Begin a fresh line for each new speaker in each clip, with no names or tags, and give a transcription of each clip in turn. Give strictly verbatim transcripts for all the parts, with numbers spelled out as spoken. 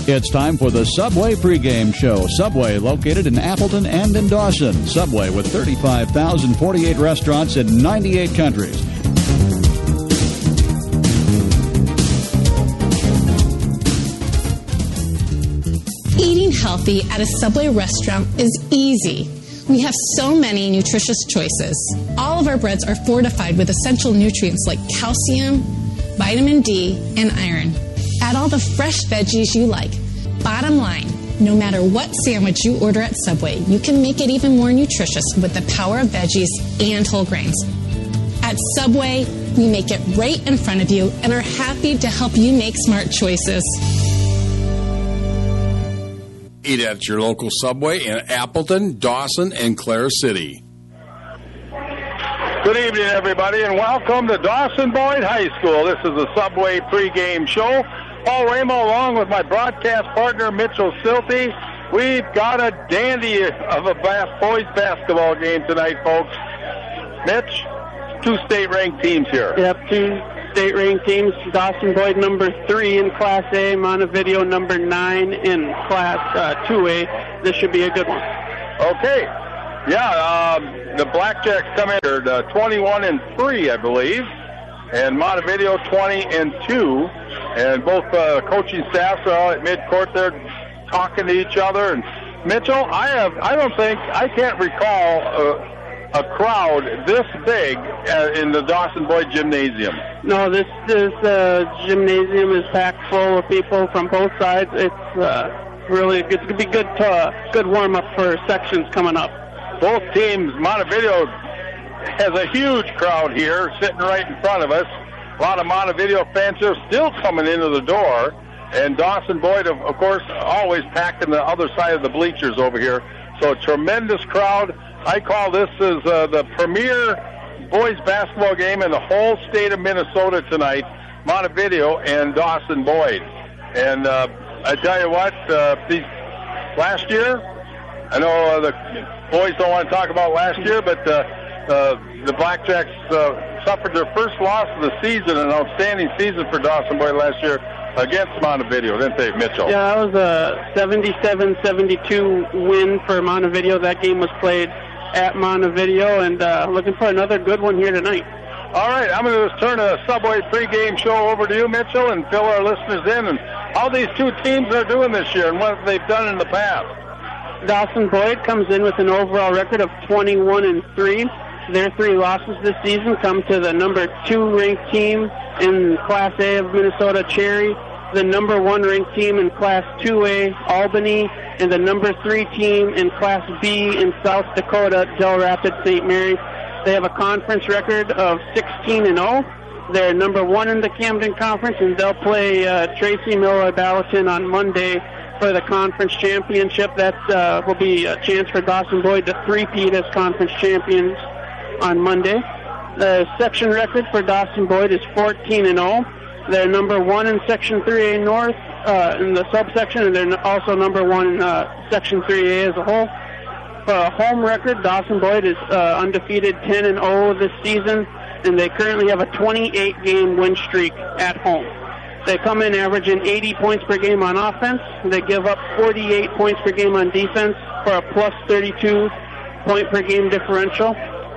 It's time for the Subway pregame show. Subway, located in Appleton and in Dawson. Subway with thirty-five thousand forty-eight restaurants in ninety-eight countries.
Eating healthy at a Subway restaurant is easy. We have so many nutritious choices. All of our breads are fortified with essential nutrients like calcium, vitamin D, and iron. Add all the fresh veggies you like. Bottom line, no matter what sandwich you order at Subway, you can make it even more nutritious with the power of veggies and whole grains. At Subway, we make it right in front of you and are happy to help you make smart choices.
Eat at your local Subway in Appleton, Dawson, and Clare City.
Good evening, everybody, and welcome to Dawson Boyd High School. This is the Subway pregame show. Paul Ramo along with my broadcast partner, Mitchell Silty. We've got a dandy of a bas- boys basketball game tonight, folks. Mitch, two state-ranked teams here.
Yep, two state-ranked teams. Dawson Boyd number three in Class A, Montevideo number nine in Class uh, two A. This should be a good one.
Okay. Yeah, um, the Blackjacks come in at uh, twenty-one and three, I believe, and Montevideo twenty and two, and both uh, coaching staffs are all at midcourt there talking to each other. And Mitchell, I have, I don't think, I can't recall a, a crowd this big uh, in the Dawson Boyd Gymnasium.
No, this this uh, gymnasium is packed full of people from both sides. It's uh, really it's going to be good, uh, good warm up for sections coming up.
Both teams, Montevideo has a huge crowd here sitting right in front of us. A lot of Montevideo fans are still coming into the door. And Dawson Boyd, of, of course, always packed in the other side of the bleachers over here. So a tremendous crowd. I call this as uh, the premier boys basketball game in the whole state of Minnesota tonight, Montevideo and Dawson Boyd. And uh, I tell you what, uh, these, last year, I know uh, the boys don't want to talk about last year, but uh, uh, the Blackjacks uh, suffered their first loss of the season, an outstanding season for Dawson Boyd last year against Montevideo, didn't they, Mitchell?
Yeah, that was a seventy-seven seventy-two win for Montevideo. That game was played at Montevideo, and uh, looking for another good one here tonight.
All right, I'm going to turn the Subway pregame show over to you, Mitchell, and fill our listeners in and how these two teams are doing this year and what they've done in the past.
Dawson Boyd comes in with an overall record of twenty-one and three. Their three losses this season come to the number two ranked team in Class A of Minnesota, Cherry, the number one ranked team in Class two A, Albany, and the number three team in Class B in South Dakota, Del Rapid Saint Mary. They have a conference record of sixteen and oh. They're number one in the Camden Conference, and they'll play uh, Tracy Miller Ballatin on Monday for the conference championship. That uh, will be a chance for Dawson Boyd to three-peat as conference champions on Monday. The section record for Dawson Boyd is fourteen and oh. They're number one in Section three A North uh, in the subsection, and they're also number one in uh, Section three A as a whole. For a home record, Dawson Boyd is uh, undefeated ten and oh this season, and they currently have a twenty-eight game win streak at home. They come in averaging eighty points per game on offense. They give up forty-eight points per game on defense for a plus thirty-two point per game differential.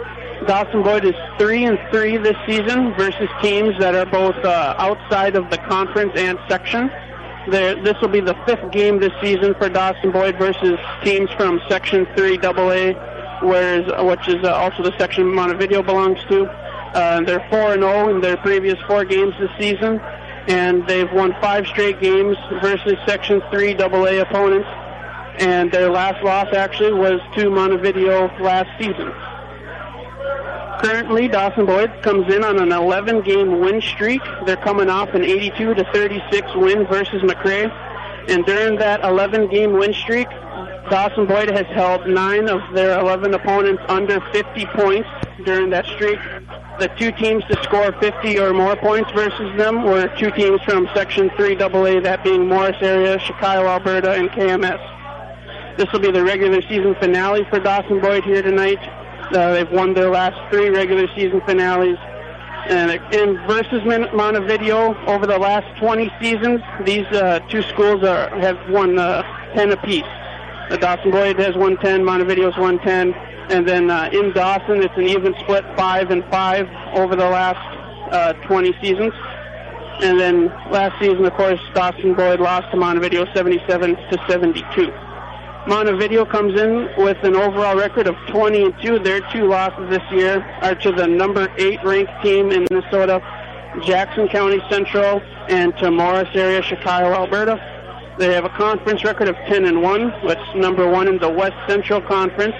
Dawson Boyd is three and three this season versus teams that are both uh, outside of the conference and section. They're, this will be the fifth game this season for Dawson Boyd versus teams from Section three double A, whereas, which is uh, also the section Montevideo belongs to. Uh, they're four and oh in their previous four games this season, and they've won five straight games versus Section three double A opponents, and their last loss actually was to Montevideo last season. Currently, Dawson Boyd comes in on an eleven game win streak. They're coming off an eighty-two to thirty-six win versus McRae, and during that eleven game win streak, Dawson Boyd has held nine of their eleven opponents under fifty points during that streak. The two teams to score fifty or more points versus them were two teams from Section three double A, that being Morris area, Chicago, Alberta, and K M S. This will be the regular season finale for Dawson Boyd here tonight. Uh, they've won their last three regular season finales, And in versus Montevideo, over the last twenty seasons, these uh, two schools are, have won uh, ten apiece. The Dawson Boyd has won ten, Montevideo's won ten, and then uh, in Dawson, it's an even split, five and five over the last uh, twenty seasons. And then last season, of course, Dawson Boyd lost to Montevideo seventy-seven to seventy-two. Montevideo comes in with an overall record of twenty and two. Their two losses this year are to the number eight ranked team in Minnesota, Jackson County Central, and to Morris area, Chicago, Alberta. They have a conference record of ten and one, which is number one in the West Central Conference.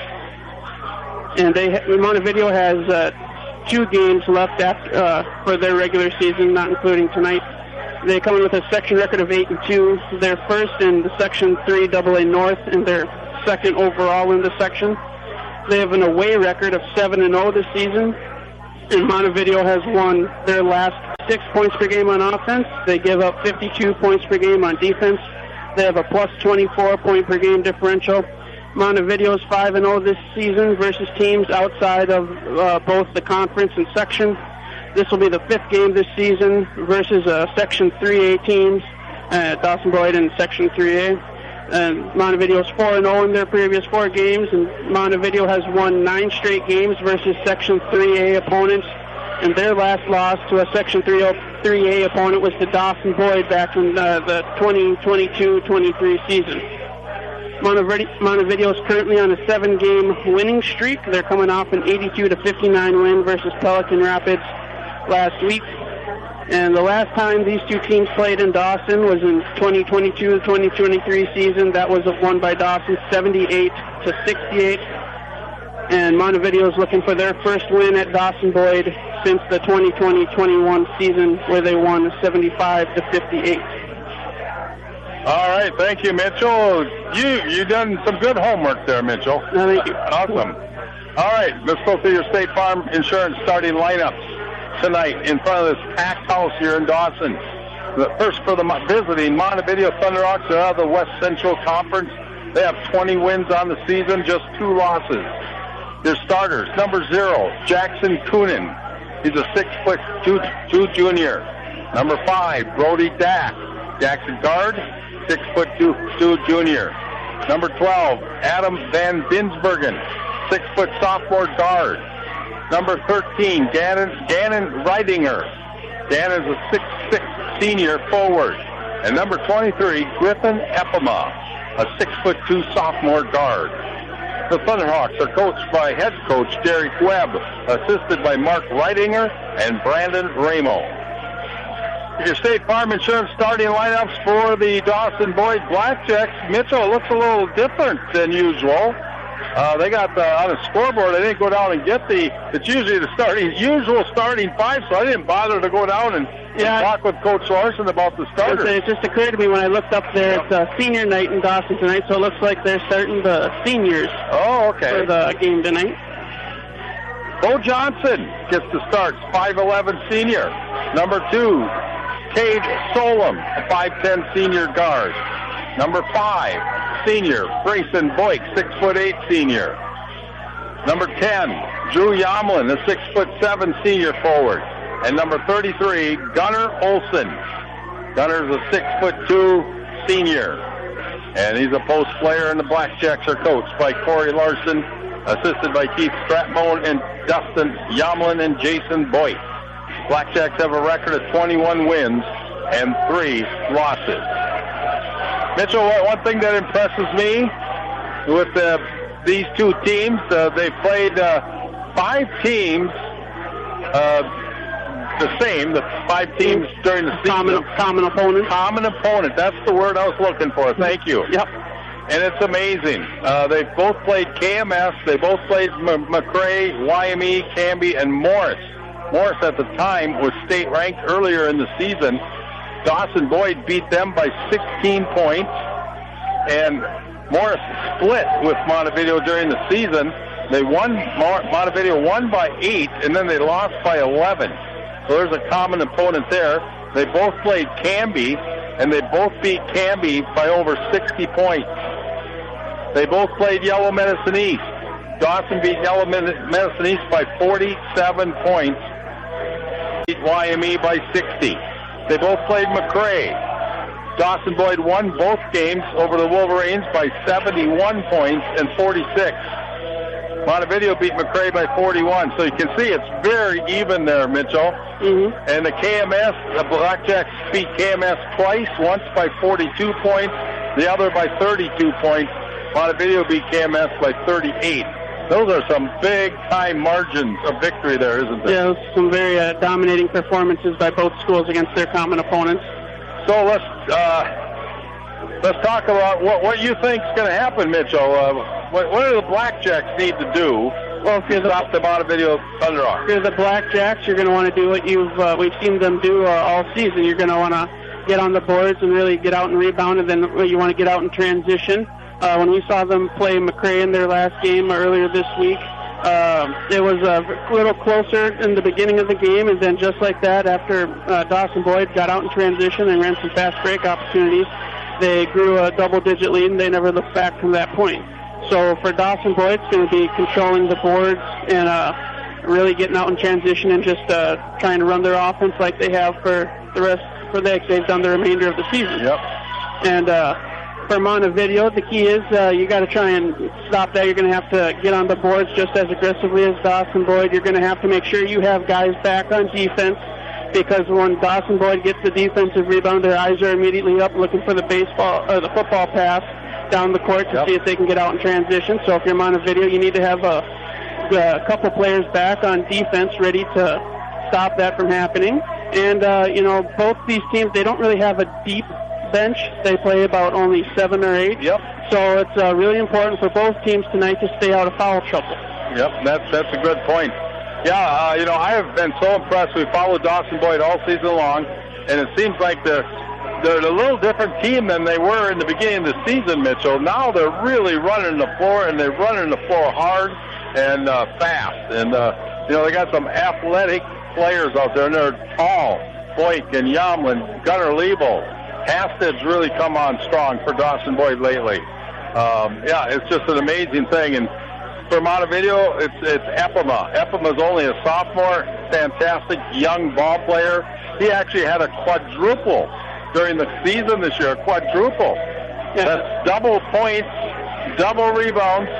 And they Montevideo has uh, two games left after, uh, for their regular season, not including tonight. They come in with a section record of eight and two. They're first in the Section three double A North, and they're second overall in the section. They have an away record of seven and oh this season, and Montevideo has won their last six points per game on offense. They give up fifty-two points per game on defense. They have a plus twenty-four point per game differential. Montevideo is five and oh this season versus teams outside of uh, both the conference and section. This will be the fifth game this season versus uh, Section three A teams, uh, Dawson Boyd and Section three A. And Montevideo is four and oh in their previous four games, and Montevideo has won nine straight games versus Section three A opponents. And their last loss to a Section three A opponent was to Dawson Boyd back in uh, the twenty twenty-two twenty-three season. Montevideo is currently on a seven-game winning streak. They're coming off an eighty-two to fifty-nine win versus Pelican Rapids last week. And the last time these two teams played in Dawson was in twenty twenty-two twenty twenty-three season. That was won by Dawson seventy-eight to sixty-eight. And Montevideo is looking for their first win at Dawson Boyd since the twenty twenty twenty-one season, where they won seventy-five to fifty-eight.
All right, thank you, Mitchell. You you done some good homework there, Mitchell.
No, thank you.
Awesome. All right, let's go through your State Farm Insurance starting lineups tonight in front of this packed house here in Dawson. The first for the visiting Montevideo Thunderhawks, they're out of the West Central Conference. They have twenty wins on the season, just two losses. Their starters, number zero, Jackson Coonan. He's a six foot two, two junior. Number five, Brody Dack. Jackson guard, six foot two, two junior. Number twelve, Adam Van Dinsbergen, six foot sophomore guard. Number thirteen, Gannon, Gannon Reidinger. Gannon's a six six senior forward. And number twenty-three, Griffin Epema, a six foot two sophomore guard. The Thunderhawks are coached by head coach Derek Webb, assisted by Mark Reidinger and Brandon Ramo. Your State Farm Insurance starting lineups for the Dawson Boyd Blackjacks. Mitchell, looks a little different than usual. Uh, they got the, on the scoreboard, I didn't go down and get the, it's usually the starting, usual starting five, so I didn't bother to go down and, yeah. and talk with Coach Larson about the starters.
It just occurred to me when I looked up there, it's a senior night in Dawson tonight, so it looks like they're starting the seniors
oh, okay.
for the game tonight.
Bo Johnson gets the starts, five eleven senior. Number two, Cade Solom, a five ten senior guard. Number five, senior, Grayson Boyk, six foot eight senior. Number ten, Drew Yamlin, a six foot seven senior forward. And number thirty-three, Gunnar Olson. Gunner's a six foot two senior. And he's a post player, and the Blackjacks are coached by Corey Larson, assisted by Keith Stratmone and Dustin Yamlin and Jason Boyk. Blackjacks have a record of twenty-one wins and three losses. Mitchell, one thing that impresses me with uh, these two teams, uh, they played uh, five teams uh, the same, the five teams during the season.
Common, common opponent.
Common opponent, that's the word I was looking for. Thank you.
Yep.
And it's amazing. Uh, they both played K M S, they both played M- McRae, Y M E, Canby, and Morris. Morris at the time was state ranked earlier in the season. Dawson Boyd beat them by sixteen points, and Morris split with Montevideo during the season. They won, Montevideo won by eight, and then they lost by eleven. So there's a common opponent there. They both played Canby, and they both beat Canby by over sixty points. They both played Yellow Medicine East. Dawson beat Yellow Medicine East by forty-seven points. beat Y M E by sixty. They both played McRae. Dawson Boyd won both games over the Wolverines by seventy-one points and forty-six. Montevideo beat McRae by forty-one. So you can see it's very even there, Mitchell.
Mm-hmm.
And the K M S, the Blackjacks beat K M S twice, once by forty-two points, the other by thirty-two points. Montevideo beat K M S by thirty-eight. Those are some big-time margins of victory there, isn't there?
Yeah, some very uh, dominating performances by both schools against their common opponents.
So let's uh, let's talk about what, what you think is going to happen, Mitchell. Uh, what, what do the Blackjacks need to do
Well, if you're the,
stop the Montevideo Thunder Hawks?
if you're the Blackjacks, you're going to want to do what you've uh, we've seen them do uh, all season. You're going to want to get on the boards and really get out and rebound, and then you want to get out and transition. Uh, when we saw them play McRae in their last game earlier this week, uh, it was a little closer in the beginning of the game, and then just like that, after uh, Dawson Boyd got out in transition and ran some fast break opportunities, they grew a double-digit lead, and they never looked back from that point. So for Dawson Boyd, it's going to be controlling the boards and uh, really getting out in transition and just uh, trying to run their offense like they have for the rest, for the, they've done the remainder of the season.
Yep.
And uh, for Montevideo, the key is uh, you got to try and stop that. You're going to have to get on the boards just as aggressively as Dawson Boyd. You're going to have to make sure you have guys back on defense, because when Dawson Boyd gets the defensive rebound, their eyes are immediately up looking for the baseball or the football pass down the court to
Yep.
see if they can get out in transition. So if you're Montevideo, you need to have a, a couple players back on defense ready to stop that from happening. And, uh, you know, both these teams, they don't really have a deep bench. They play about only seven or eight.
Yep.
So it's uh, really important for both teams tonight to stay out of foul trouble.
Yep, that's that's a good point. Yeah, uh, you know, I have been so impressed. We followed Dawson Boyd all season long, and it seems like they're they're a little different team than they were in the beginning of the season, Mitchell. Now they're really running the floor, and they're running the floor hard and uh, fast. And, uh, you know, they got some athletic players out there, and they're tall. Boyk and Yamlin, Gunnar Liebel. Hasted's really come on strong for Dawson Boyd lately. Um, yeah, it's just an amazing thing. And for Montevideo, it's it's Epema. Epema's only a sophomore, fantastic young ball player. He actually had a quadruple during the season this year, a quadruple.
Yeah.
That's double points, double rebounds,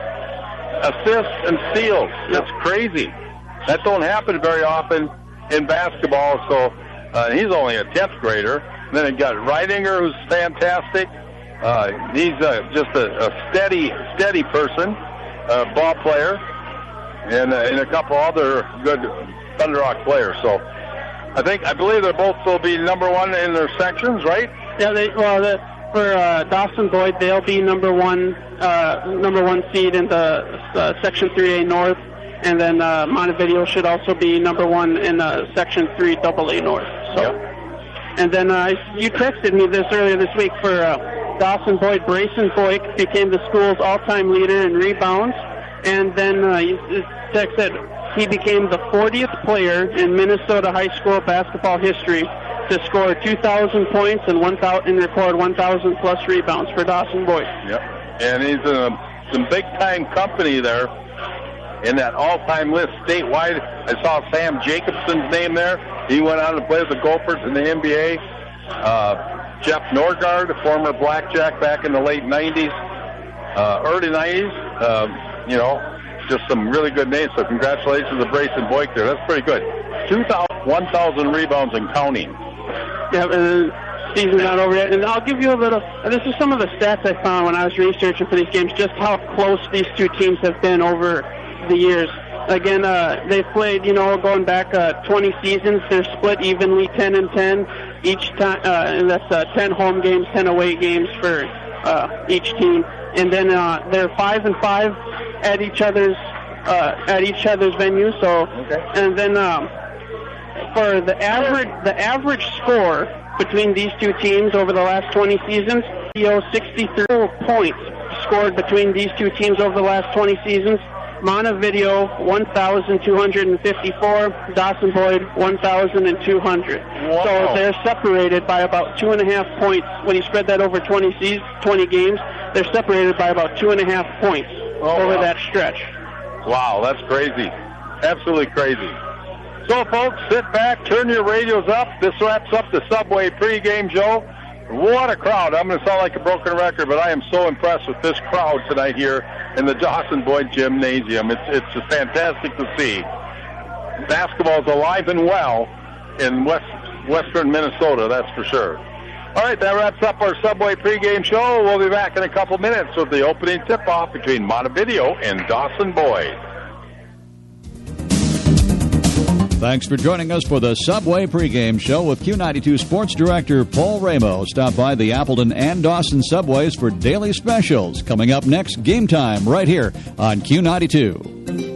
assists, and steals. That's crazy. That don't happen very often in basketball. So uh, he's only a tenth grader. And then you got Reidinger, who's fantastic. Uh, he's uh, just a, a steady, steady person, uh, ball player, and, uh, and a couple other good Thunderhawk players. So I think, I believe they both will be number one in their sections, right?
Yeah, they, well, the, for uh, Dawson Boyd, they'll be number one, uh, number one seed in the uh, Section three A North, and then uh, Montevideo should also be number one in uh, Section three double A North. So.
Yep.
And then uh, you texted me this earlier this week for uh, Dawson Boyd. Brayson Boyk became the school's all-time leader in rebounds. And then uh, you text said he became the fortieth player in Minnesota high school basketball history to score two thousand points and one thousand and record one thousand plus rebounds for Dawson Boyd.
Yep. And he's in a, some big-time company there in that all-time list statewide. I saw Sam Jacobson's name there. He went on to play with the Gophers in the N B A. Uh, Jeff Norgard, a former Blackjack back in the late nineties, uh, early nineties. Uh, you know, just some really good names. So congratulations to Brayson Boyk there. That's pretty good. two thousand, one thousand rebounds and counting.
Yeah, and the season's not over yet. And I'll give you a little, this is some of the stats I found when I was researching for these games, just how close these two teams have been over the years. Again, uh, they've played, you know, going back uh, twenty seasons. They're split evenly, ten and ten each time, uh, and that's uh, ten home games, ten away games for uh, each team. And then uh, they're five and five at each other's uh, at each other's venues. So,
Okay.
and then um, for the average the average score between these two teams over the last twenty seasons, sixty-three points scored between these two teams over the last twenty seasons. Montevideo, one thousand two hundred fifty-four. Dawson Boyd, one thousand two hundred.
Wow.
So they're separated by about two and a half points. When you spread that over twenty seasons, twenty games, they're separated by about two and a half points
Oh,
over
wow.
that stretch.
Wow, that's crazy. Absolutely crazy. So, folks, sit back, turn your radios up. This wraps up the Subway pregame show. What a crowd. I'm going to sound like a broken record, but I am so impressed with this crowd tonight here in the Dawson Boyd Gymnasium. It's, it's just fantastic to see. Basketball is alive and well in west, western Minnesota, that's for sure. All right, that wraps up our Subway pregame show. We'll be back in a couple minutes with the opening tip-off between Montevideo and Dawson Boyd.
Thanks for joining us for the Subway pregame show with Q ninety-two Sports Director Paul Ramo. Stop by the Appleton and Dawson Subways for daily specials. Coming up next, Game Time, right here on Q ninety-two.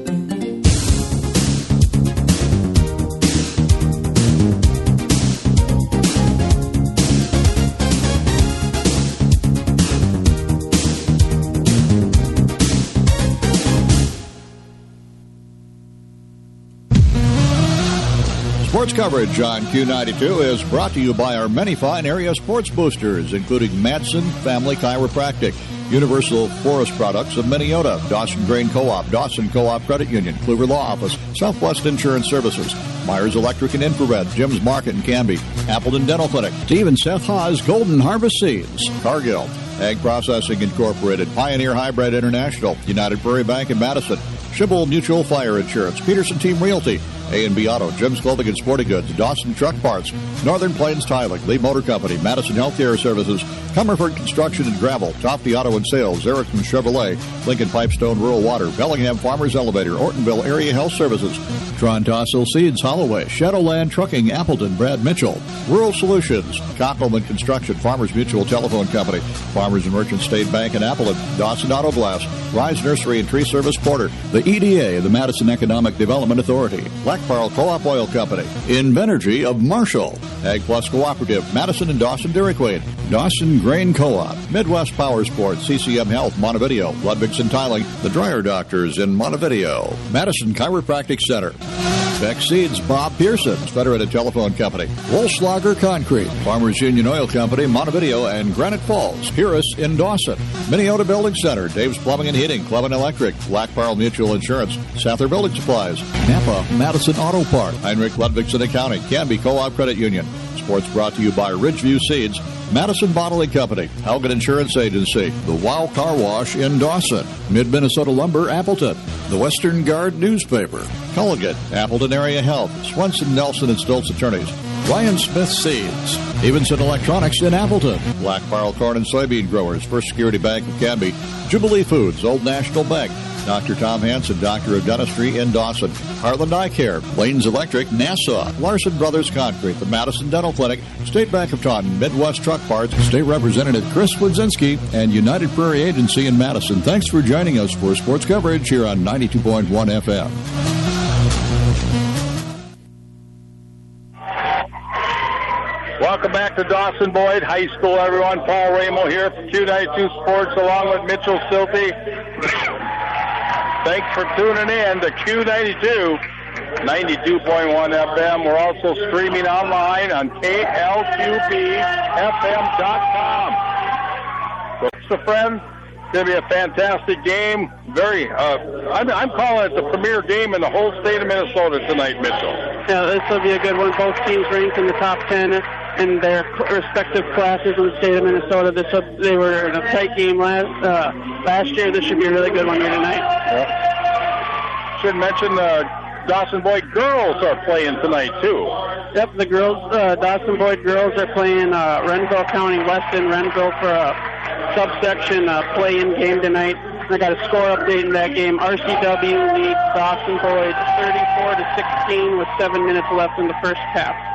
Sports coverage on Q ninety-two is brought to you by our many fine area sports boosters, including Madsen Family Chiropractic, Universal Forest Products of Minneota, Dawson Grain Co-op, Dawson Co-op Credit Union, Kluver Law Office, Southwest Insurance Services, Myers Electric and Infrared, Jim's Market in Canby, Appleton Dental Clinic, Steve and Seth Haas Golden Harvest Seeds, Cargill, Ag Processing Incorporated, Pioneer Hybrid International, United Prairie Bank in Madison, Schibble Mutual Fire Insurance, Peterson Team Realty, A and B Auto, Jim's Clothing and Sporting Goods, Dawson Truck Parts, Northern Plains Tiling, Lee Motor Company, Madison Healthcare Services, Comerford Construction and Gravel, Tofty Auto and Sales, Erickson Chevrolet, Lincoln Pipestone Rural Water, Bellingham Farmers Elevator, Ortonville Area Health Services, Tron Tossel Seeds, Holloway, Shadowland Trucking, Appleton, Brad Mitchell, Rural Solutions, Koppelman Construction, Farmers Mutual Telephone Company, Farmers and Merchant State Bank in Appleton, Dawson Auto Glass, Rise Nursery and Tree Service Porter, the E D A, the Madison Economic Development Authority, Black Pearl Co-op Oil Company, Invenergy of Marshall, Ag Plus Cooperative, Madison and Dawson Dairy Queen, Dawson Grain Co-op, Midwest Power Sports, C C M Health, Montevideo, Ludwigson Tiling, the Dryer Doctors in Montevideo, Madison Chiropractic Center, Beck Seeds, Bob Pearson's Federated Telephone Company, Wolfslager Concrete, Farmers Union Oil Company, Montevideo and Granite Falls, Purus in Dawson, Minneota Building Center, Dave's Plumbing and Heating, Clevin Electric, Black Pearl Mutual Insurance, Sather Building Supplies, Napa, Madison Auto Park, Heinrich Ludwigson Accounting, Canby Co-op Credit Union. Sports brought to you by Ridgeview Seeds, Madison Bottling Company, Helget Insurance Agency, the Wow Car Wash in Dawson, Mid-Minnesota Lumber, Appleton, the Western Guard Newspaper, Culligan, Appleton Area Health, Swenson, Nelson and Stoltz Attorneys, Ryan Smith Seeds, Evenson Electronics in Appleton, Black Pearl Corn and Soybean Growers, First Security Bank of Canby, Jubilee Foods, Old National Bank, Doctor Tom Hansen, Doctor of Dentistry in Dawson, Heartland Eye Care, Lanes Electric, Nassau, Larson Brothers Concrete, the Madison Dental Clinic, State Bank of Taunton, Midwest Truck Parts, State Representative Chris Wodzinski, and United Prairie Agency in Madison. Thanks for joining us for sports coverage here on ninety-two point one F M.
Welcome back to Dawson Boyd High School, everyone. Paul Ramo here for Q ninety-two Sports along with Mitchell Silty. Thanks for tuning in to Q ninety-two, ninety-two point one F M. We're also streaming online on K L Q B F M dot com. So, it's a friend. It's going to be a fantastic game. Very, uh, I'm, I'm calling it the premier game in the whole state of Minnesota tonight, Mitchell.
Yeah, this will be a good one. Both teams ranked in the top ten in their respective classes in the state of Minnesota. This they were in a tight game last uh, last year. This should be a really good one here tonight.
Yep. Should mention the Dawson Boyd girls are playing tonight too.
Yep, the girls, uh, Dawson Boyd girls are playing uh, Renville County West in Renville for a subsection uh, play-in game tonight. I got a score update in that game. R C W leads Dawson Boyd thirty-four to sixteen with seven minutes left in the first half.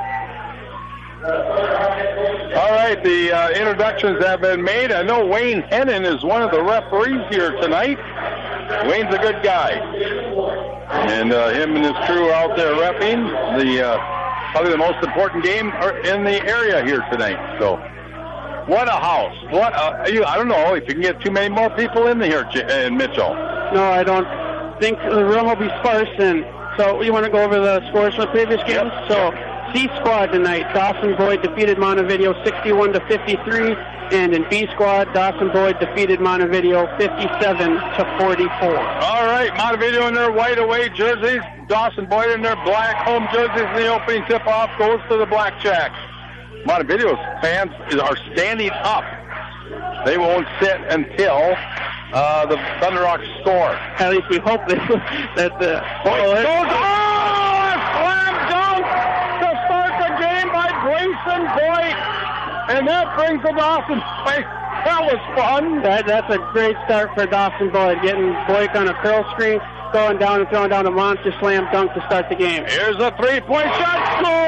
All right, the uh, introductions have been made. I know Wayne Hennon is one of the referees here tonight. Wayne's a good guy. And uh, him and his crew out there repping the uh, probably the most important game in the area here tonight. So, what a house. What a, you, I don't know if you can get too many more people in here, in Mitchell.
No, I don't think the room will be sparse. And so you want to go over the scores from the previous games?
Yep.
So C squad tonight, Dawson Boyd defeated Montevideo sixty-one to fifty-three, and in B squad, Dawson Boyd defeated Montevideo fifty-seven to forty-four.
All right, Montevideo in their white away jerseys, Dawson Boyd in their black home jerseys. In the opening tip-off goes to the Blackjacks. Montevideo's fans are standing up. They won't sit until uh, the Thunder Rock score.
At least we hope that, that the...
Boyd oh, goes, oh, a slam dunk to start the game by Grayson Boyd. And that brings the Dawson Boyd. That was fun.
That, that's a great start for Dawson Boyd, getting Boyd on a curl screen, going down and throwing down a monster slam dunk to start the game.
Here's a three-point shot.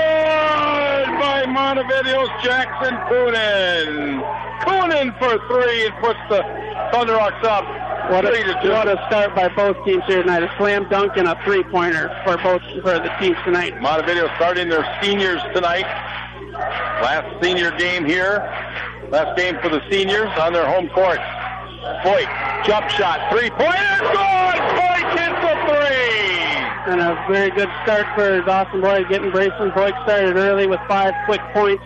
Scored by Montevideo's Jackson Coonan. Coonan for three and puts the Thunder Rocks up.
What a, what a start by both teams here tonight. A slam dunk and a three-pointer for both for the teams tonight.
Montevideo starting their seniors tonight. Last senior game here. Last game for the seniors on their home court. Boyd, jump shot, three-pointer, good! Boyd hits a three!
And a very good start for Dawson Boyd, getting Braceland. Boyd started early with five quick points.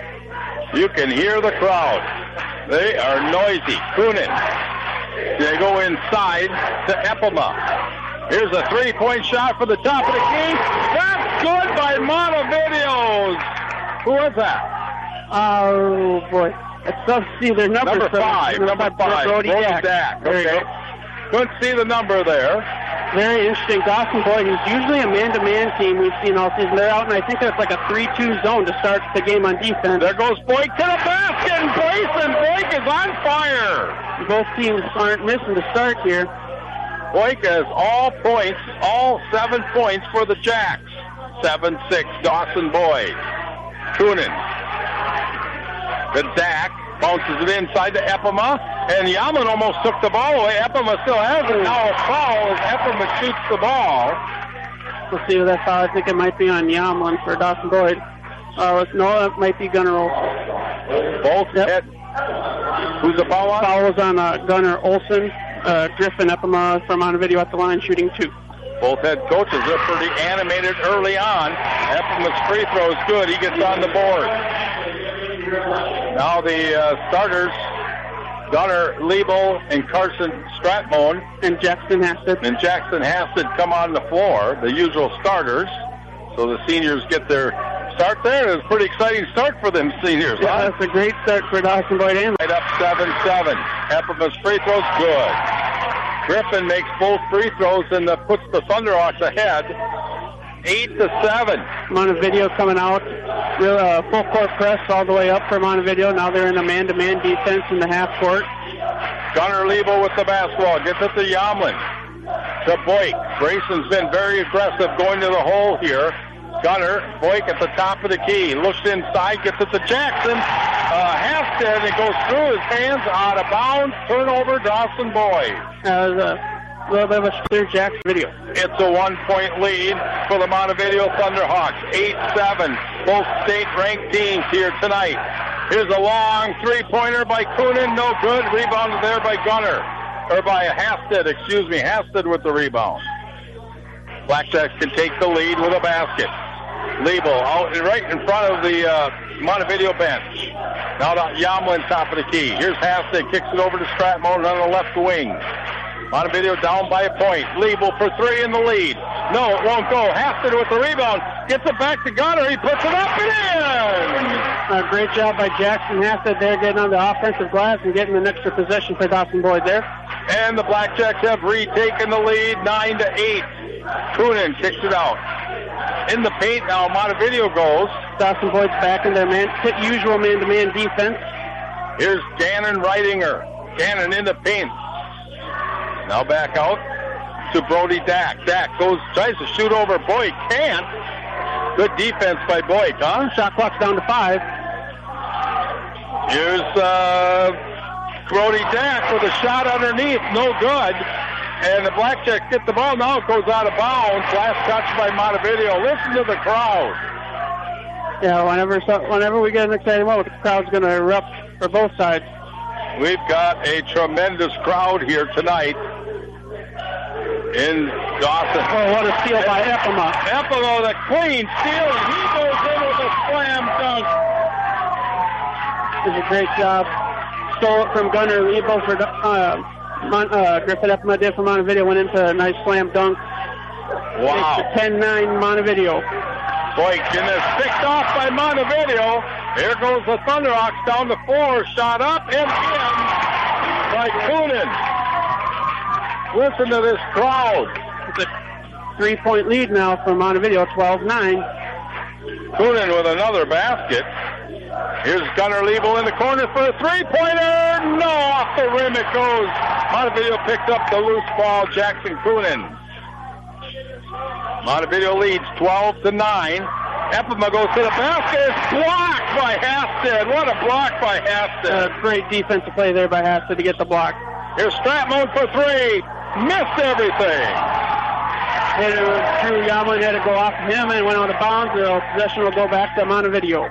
You can hear the crowd. They are noisy. Coonan. They go inside to Eppelma. Here's a three-point shot for the top of the key. That's good by Montevideo's. Who was that?
Oh, boy. Let's let's see their numbers.
Number five.
Number,
number five.
Brody,
Brody
Dack.
Dack.
There you
Okay.
go.
Couldn't see the number there.
Very interesting. Dawson Boyd, who's usually a man-to-man team we've seen all season. They're out, and I think it's like a three two zone to start the game on defense.
There goes Boyd to the basket, and Grayson Boyd is on fire.
Both teams aren't missing to start here.
Boyd has all points, all seven points for the Jacks. seven six, Dawson Boyd. Coonan. The Dack bounces it inside to Eppelma, and Yaman almost took the ball away. Eppelma still has it. Now a foul as Eppelma shoots the ball.
We'll see what that foul. I think it might be on Yaman for Dawson Boyd. Uh, no, it might be Gunnar Olsen.
Both
Yep.
hit. Who's the foul on?
Foul was on uh, Gunnar Olsen. Uh, Griffin Eppelma from Montevideo at the line shooting two.
Both head coaches are pretty animated early on. Eppelma's free throw is good. He gets on the board. Now the uh, starters, Gunnar Liebel and Carson Stratmone
And Jackson Hassett.
and Jackson Hassett come on the floor, the usual starters. So the seniors get their start there. It was a pretty exciting start for them seniors.
Yeah,
huh?
that's a great start for Dawson Boyd. And
Right up seven seven. Eppelma's free throw's good. Griffin makes both free throws and uh, puts the Thunderhawks ahead, eight to seven.
Montevideo coming out, real uh, full court press all the way up for Montevideo. Now they're in a man-to-man defense in the half court.
Gunnar Liebel with the basketball, gets it to Yamlin. To Boyk. Grayson's been very aggressive going to the hole here. Gunnar, Boyk at the top of the key, looks inside, gets it to Jackson. Uh, Hampstead, it goes through his hands, out of bounds, turnover, Dawson Boyd.
Uh, a little bit of a clear Jackson video.
It's a one-point lead for the Montevideo Thunderhawks, eight seven. Both state-ranked teams here tonight. Here's a long three-pointer by Coonan, no good. Rebounded there by Gunnar, or by Hampstead, excuse me, Hampstead with the rebound. Blackjacks can take the lead with a basket. Liebel out right in front of the uh, Montevideo bench. Now to Yamlin, top of the key. Here's Hampstead, kicks it over to Stratmone on the left wing. Montevideo down by a point. Liebel for three in the lead. No, it won't go. Hampstead with the rebound. Gets it back to Gunnar. He puts it up and in.
Uh, great job by Jackson Hampstead there, getting on the offensive glass and getting an extra possession for Dawson Boyd there.
And the Blackjacks have retaken the lead, nine to eight. Coonan kicks it out. In the paint now, Montevideo goes.
Dawson Boyd's back in their man, usual man-to-man defense.
Here's Gannon Rightinger. Gannon in the paint. Now back out to Brody Dack. Dack goes, tries to shoot over Boyd. Can't. Good defense by Boyd, huh?
Shot clock's down to five.
Here's uh, Brody Dack with a shot underneath. No good. And the Blackjacks get the ball. Now it goes out of bounds. Last touch by Montevideo. Listen to the crowd.
Yeah, whenever so, whenever we get an exciting moment, the crowd's going to erupt for both sides.
We've got a tremendous crowd here tonight in Dawson.
Oh, what a steal by Eppelma.
Eppelma, the clean steal, and he goes in slam dunk.
Did a great job. Stole it from Gunnar Lebo for uh, Mon- uh, Griffin Epima did for Montevideo. Went into a nice slam dunk.
Wow.
ten nine Montevideo.
Boyk, and it's picked off by Montevideo. Here goes the Thunderhawks down the floor. Shot up and in by Coonan. Listen to this crowd.
It's a three-point lead now for Montevideo, twelve nine.
Coonan with another basket. Here's Gunnar Liebel in the corner for a three-pointer. No, off the rim it goes. Montevideo picks up the loose ball. Jackson Coonan. Montevideo leads twelve to nine. Epima goes to the basket. It's blocked by Hasted. What a block by Hasted.
Uh, great defensive play there by Hasted to get the block.
Here's Stratmon for three. Missed everything.
Hit it with Drew Yamlin, had to go off him and went out of bounds. The possession will go back to Montevideo.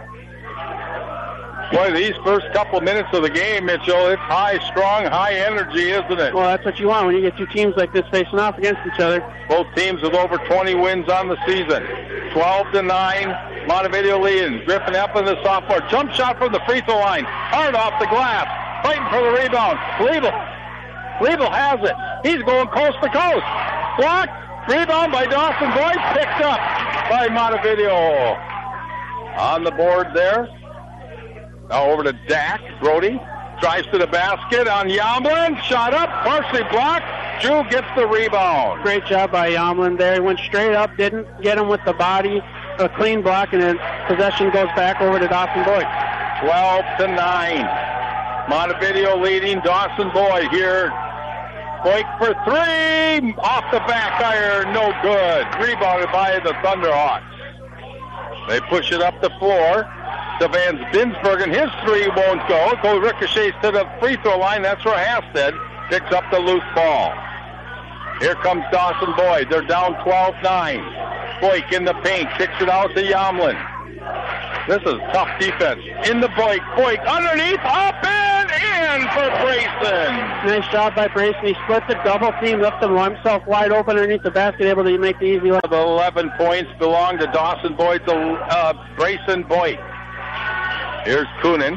Boy, these first couple minutes of the game, Mitchell, it's high, strong, high energy, isn't it?
Well, that's what you want when you get two teams like this facing off against each other.
Both teams with over twenty wins on the season. twelve to nine, Montevideo leading. Griffin Epin, the sophomore. Jump shot from the free throw line. Hard off the glass. Fighting for the rebound. Liebel. Liebel has it. He's going coast to coast. Blocked. Rebound by Dawson Boyd. Picked up by Montevideo. On the board there. Now over to Dak. Brody drives to the basket on Yamlin. Shot up. Partially blocked. Drew gets the rebound.
Great job by Yamlin there. He went straight up. Didn't get him with the body. A clean block, and then possession goes back over to Dawson Boyd.
twelve to nine. Montevideo leading. Dawson Boyd here. Boyk for three. Off the back iron. No good. Rebounded by the Thunderhawks. They push it up the floor to Van Binsbergen. His three won't go. It goes ricochets to the free throw line. That's where Hasted picks up the loose ball. Here comes Dawson Boyd. They're down twelve nine. Boyk in the paint. Kicks it out to Yamlin. This is tough defense. In the Boyk. Boyk underneath. Up and in for Brayson.
Nice job by Brayson. He split the double team, left him himself wide open underneath the basket, able to make the easy layup.
The eleven points belong to Dawson Boyd to uh, Brayson Boyk. Here's Coonan.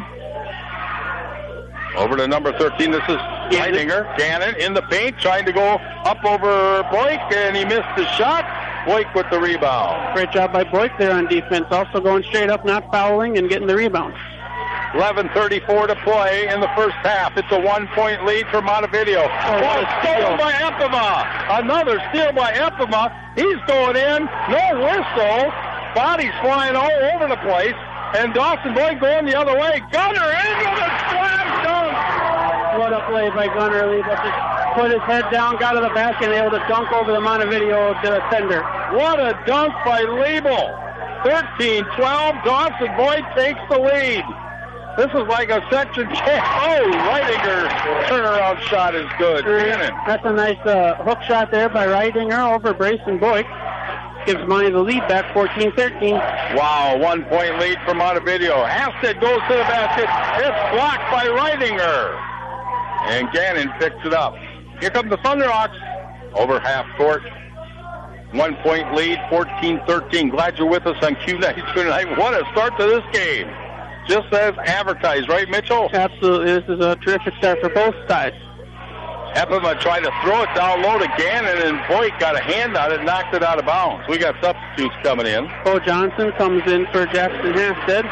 Over to number thirteen. This is Leidinger. Gannon in the paint, trying to go up over Boyk, and he missed the shot. Boyk with the rebound.
Great job by Boyk there on defense. Also going straight up, not fouling, and getting the rebound.
eleven thirty-four to play in the first half. It's a one-point lead for Montevideo. Oh, oh stolen by Epima. Another steal by Epima. He's going in. No whistle. Bodies flying all over the place. And Dawson Boyd going the other way. Gunnar into the slam dunk.
What a play by Gunnar Lee. But just put his head down, got to the basket, and able to dunk over the Montevideo defender.
What a dunk by Liebel. thirteen twelve. Dawson Boyd takes the lead. This is like a section check. Oh, Reidinger turnaround shot is good. Cannon.
That's a nice uh, hook shot there by Reidinger over Brayson Boyk. Gives Monty the lead back fourteen thirteen.
Wow, one-point lead for Montevideo. Hasted goes to the basket. It's blocked by Reidinger. And Gannon picks it up. Here come the Thunderhawks over half court. One-point lead, fourteen thirteen. Glad you're with us on Q ninety-two tonight. What a start to this game. Just as advertised, right, Mitchell?
Absolutely. This is a terrific start for both sides.
Epima tried to throw it down low to Gannon, and Boyk got a hand on it and knocked it out of bounds. We got substitutes coming in.
Bo Johnson comes in for Jackson Hasted.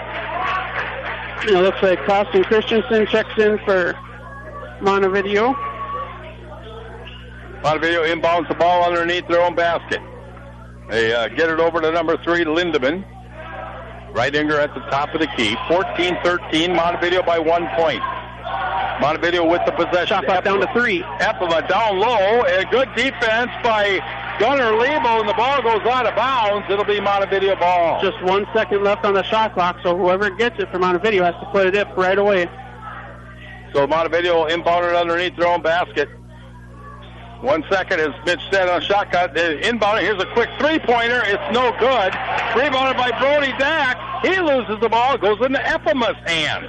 It looks like Klauston Christensen checks in for Montevideo.
Montevideo inbounds the ball underneath their own basket. They uh, get it over to number three, Lindemann. Reidinger at the top of the key. fourteen thirteen, Montevideo by one point. Montevideo with the possession.
Shot clock down to three.
Epima down low. A good defense by Gunnar Liebel, and the ball goes out of bounds. It'll be Montevideo ball.
Just one second left on the shot clock, so whoever gets it for Montevideo has to put it up right away.
So Montevideo inbounded underneath their own basket. One second, as Mitch said on shot clock. Inbounding. Here's a quick three-pointer. It's no good. Rebounded by Brody Dak. He loses the ball. It goes into Epima's hands.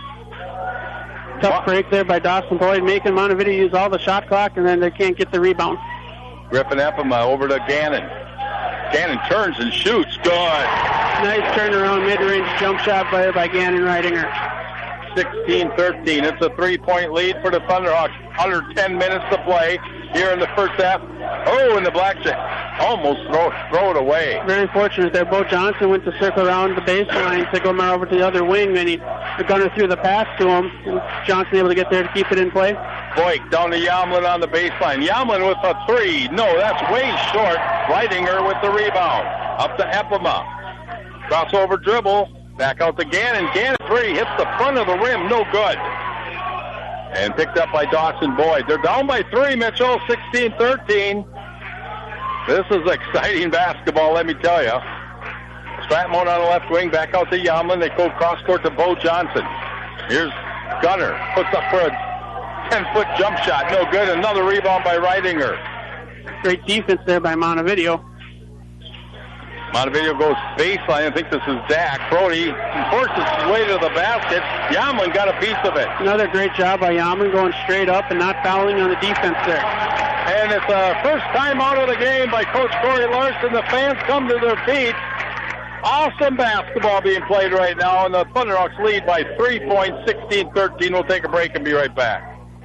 Tough break there by Dawson Boyd, making Montevideo use all the shot clock, and then they can't get the rebound.
Griffin Epima over to Gannon. Gannon turns and shoots. Good.
Nice turnaround mid-range jump shot by, by Gannon Reidinger.
sixteen thirteen. It's a three-point lead for the Thunderhawks. Under ten minutes to play here in the first half. Oh, and the Blackjack almost throw, throw it away.
Very fortunate there. Bo Johnson went to circle around the baseline to go over to the other wing, and he, the gunner threw the pass to him. And Johnson able to get there to keep it in play.
Boyk down to Yamlin on the baseline. Yamlin with a three. No, that's way short. Reidinger with the rebound. Up to Epema. Crossover dribble. Back out to Gannon. Gannon three hits the front of the rim. No good. And picked up by Dawson Boyd. They're down by three, Mitchell. sixteen thirteen. This is exciting basketball, let me tell you. Stratmon on the left wing. Back out to Yamlin. They go cross court to Bo Johnson. Here's Gunner. Puts up for a ten-foot jump shot. No good. Another rebound by Reidinger.
Great defense there by Montevideo.
Montevideo goes baseline. I think this is Dak. Brody forces his way to the basket. Yamlin got a piece of it.
Another great job by Yamlin going straight up and not fouling on the defense there.
And it's a first time out of the game by Coach Corey Larson. The fans come to their feet. Awesome basketball being played right now, and the Thunderhawks lead by three points, sixteen thirteen. We'll take a break and be right back.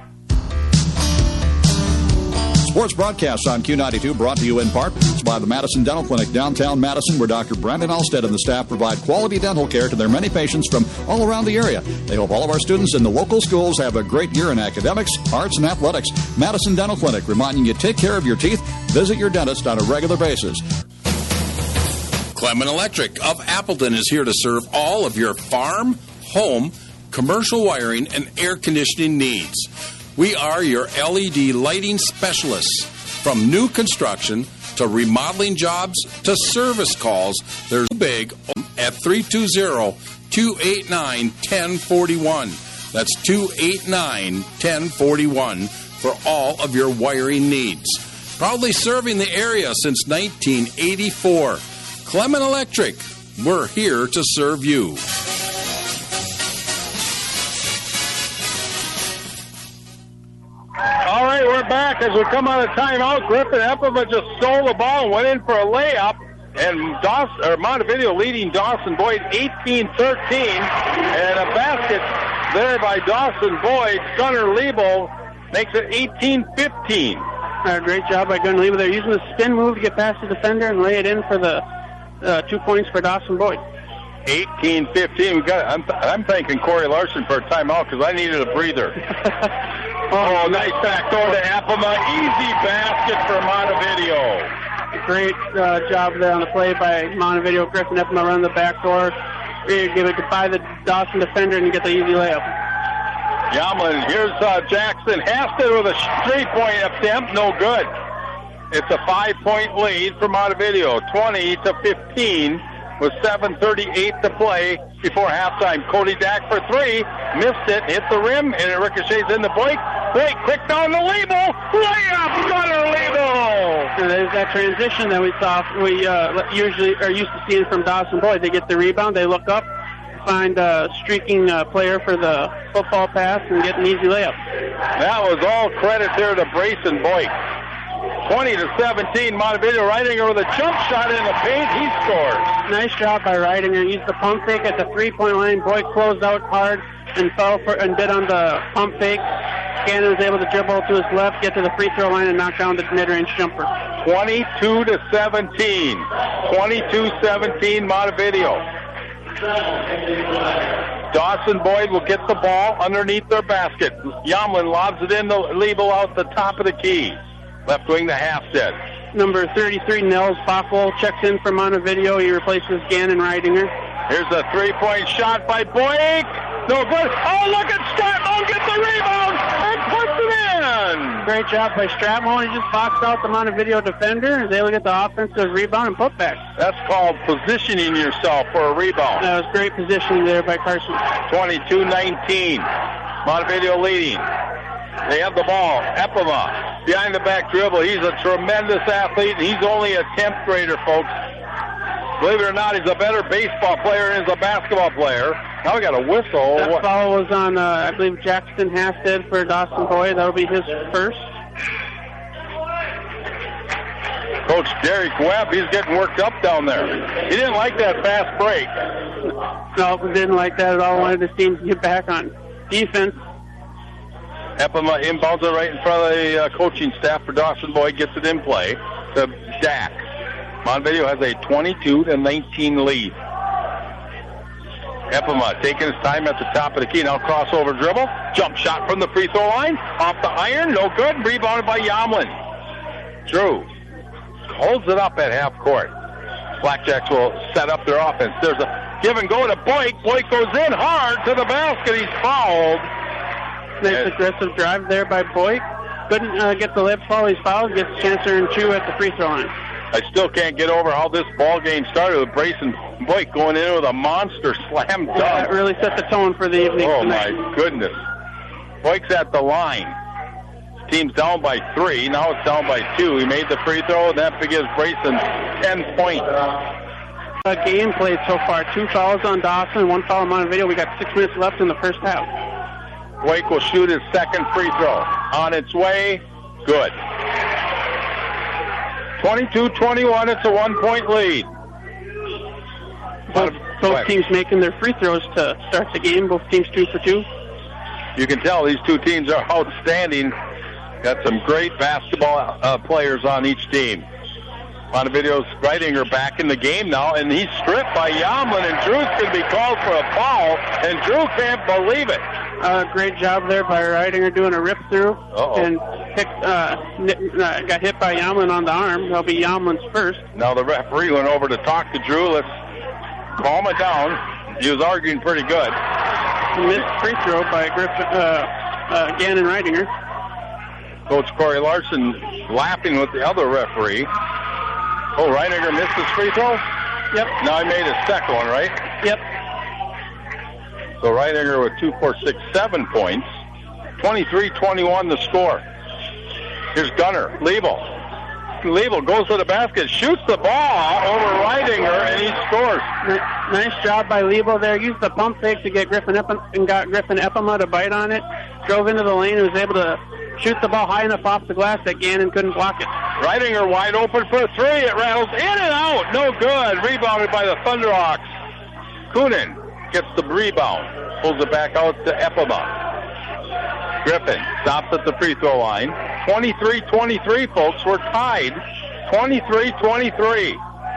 Sports broadcasts on Q ninety-two brought to you in part by the Madison Dental Clinic, downtown Madison, where Doctor Brandon Alstead and the staff provide quality dental care to their many patients from all around the area. They hope all of our students in the local schools have a great year in academics, arts, and athletics. Madison Dental Clinic, reminding you to take care of your teeth. Visit your dentist on a regular basis.
Clement Electric of Appleton is here to serve all of your farm, home, commercial wiring, and air conditioning needs. We are your L E D lighting specialists. From new construction to remodeling jobs to service calls, there's big at three two zero, two eight nine, one zero four one. That's two eight nine, one zero four one for all of your wiring needs. Proudly serving the area since nineteen eighty-four. Clement Electric, we're here to serve you.
All right, we're back as we come out of timeout. Griffin Epema just stole the ball and went in for a layup. And Dawson, or Montevideo leading Dawson Boyd eighteen thirteen. And a basket there by Dawson Boyd. Gunnar Liebel makes it eighteen fifteen.
Uh, great job by Gunnar Liebel. They're using the spin move to get past the defender and lay it in for the uh, two points for Dawson Boyd.
eighteen fifteen. We got. I'm, th- I'm thanking Corey Larson for a timeout because I needed a breather. Oh, nice backdoor to Epema. Easy basket for Montevideo.
Great uh, job there on the play by Montevideo. Griffin Epema run the backdoor. Give it by the Dawson defender and get the easy layup.
Yamlin, here's uh, Jackson Hasted with a three-point attempt. No good. It's a five-point lead for Montevideo, twenty to fifteen. With seven thirty-eight to play before halftime. Cody Dak for three. Missed it. Hit the rim, and it ricochets into Blake. Blake, quick down the Liebel. Layup, Gunnar Liebel.
And there's that transition that we saw. We uh, usually are used to seeing from Dawson Boyd. They get the rebound. They look up, find a streaking uh, player for the football pass, and get an easy layup.
That was all credit there to Brayson Boyd. twenty to seventeen, Montevideo. Reidinger with a jump shot in the paint. He scores.
Nice job by Reidinger. Used the pump fake at the three-point line. Boyd closed out hard and fell for and bit on the pump fake. Gannon was able to dribble to his left, get to the free throw line, and knock down the mid-range jumper.
twenty-two to seventeen. twenty-two seventeen, Montevideo. Dawson Boyd will get the ball underneath their basket. Yamlin lobs it in to Liebel out the top of the key. Left wing to Halfstead.
Number thirty-three, Nels Bockwell, checks in for Montevideo. He replaces Gannon Reidinger.
Here's a three-point shot by Boyd. No good. Oh, look at Stratmon get the rebound and puts it in.
Great job by Stratmon. He just boxed out the Montevideo defender. He's able to get the offensive rebound and put back.
That's called positioning yourself for a rebound.
That was great positioning there by Carson.
twenty-two nineteen. Montevideo leading. They have the ball. Epema behind the back dribble. He's a tremendous athlete. He's only a tenth grader, folks. Believe it or not, he's a better baseball player than he's a basketball player. Now we got a whistle.
That foul was on, uh, I believe, Jackson Hasted for Dawson Boyd. That'll be his first.
Coach Derek Webb, he's getting worked up down there. He didn't like that fast break.
No, didn't like that at all. Wanted his team to get back on defense.
Epima inbounds it right in front of the uh, coaching staff for Dawson Boyd. Gets it in play to Dak. Montevideo has a twenty-two to nineteen lead. Epima taking his time at the top of the key. Now crossover dribble. Jump shot from the free throw line. Off the iron. No good. Rebounded by Yamlin. Drew holds it up at half court. Blackjacks will set up their offense. There's a give and go to Boyk. Boyk goes in hard to the basket. He's fouled.
Nice and aggressive drive there by Boyk. Couldn't uh, get the lip foul. He's fouled. Gets a chance to earn two at the free throw line.
I still can't get over how this ball game started with Brayson Boyk going in with a monster slam dunk.
Yeah, it really set the tone for the evening
Oh,
tonight.
my goodness. Boyk's at the line. Team's down by three. Now it's down by two. He made the free throw, and that gives Brayson ten points.
Uh, game played so far. Two fouls on Dawson, one foul on Montevideo. We got six minutes left in the first half.
Boyk will shoot his second free throw. On its way. Good. twenty-two twenty-one. It's a one-point lead.
Both, both teams making their free throws to start the game. Both teams two for two.
You can tell these two teams are outstanding. Got some great basketball uh, players on each team. Montevideo's Reitinger back in the game now, and he's stripped by Yamlin, and Drew's going to be called for a foul, and Drew can't believe it.
Uh, great job there by Reitinger doing a rip through.
Uh-oh.
And picked, uh, uh, got hit by Yamlin on the arm. That'll be Yamlin's first.
Now the referee went over to talk to Drew. Let's calm it down. He was arguing pretty good.
Missed free throw by Griffin, uh, uh, Gannon Reitinger.
Coach Corey Larson laughing with the other referee. Oh, Reitinger missed his free throw?
Yep.
Now he made his second one, right?
Yep.
So Reitinger with two, four, six, seven points. twenty-three twenty-one the score. Here's Gunner. Liebel. Liebel goes to the basket, shoots the ball over Reitinger, and he scores.
Nice job by Liebel there. Used the pump fake to get Griffin Epima, and got Griffin Epima to bite on it. Drove into the lane and was able to shoot the ball high enough off the glass that Gannon couldn't block it.
Reitinger wide open for three. It rattles in and out. No good. Rebounded by the Thunderhawks. Kunin gets the rebound. Pulls it back out to Epima. Griffin stops at the free throw line. twenty-three twenty-three, folks. We're tied. twenty-three twenty-three.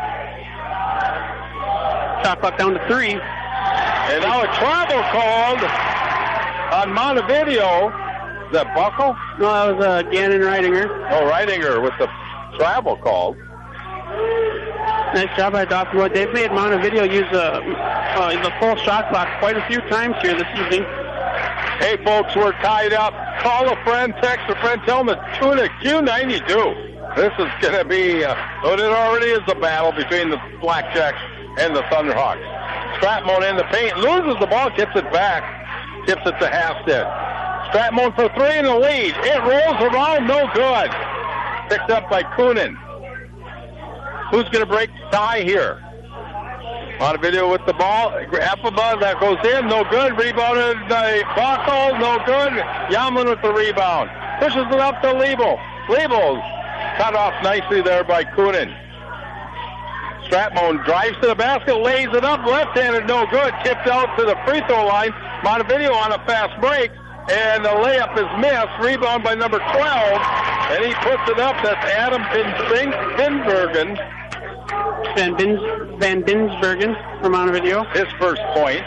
Shot clock down to three.
And now a travel called on Montevideo. Is that Buckle?
No, that was uh, Gannon Reitinger.
Oh, Reitinger with the travel called.
Nice job by Dawson Boyd. They've made Montevideo use uh, uh, the full shot clock quite a few times here this evening.
Hey, folks, we're tied up. Call a friend, text a friend, tell them it's Tuna Q ninety-two. This is going to be, uh, oh, it already is a battle between the Blackjacks and the Thunderhawks. Stratmon in the paint, loses the ball, gets it back, tips it to Halstead. Stratmon for three in the lead. It rolls around, no good. Picked up by Kunin. Who's going to break the tie here? Montevideo with the ball. Epima, that goes in, no good. Rebounded by Buckle, no good. Yamlin with the rebound. Pushes it up to Liebel. Liebel's cut off nicely there by Kunin. Stratmon drives to the basket, lays it up, left-handed, no good. Tipped out to the free throw line. Montevideo on a fast break, and the layup is missed. Rebound by number twelve, and he puts it up. That's Adam Binbergen.
Van, Bins, Van Binsbergen from Montevideo.
His first point.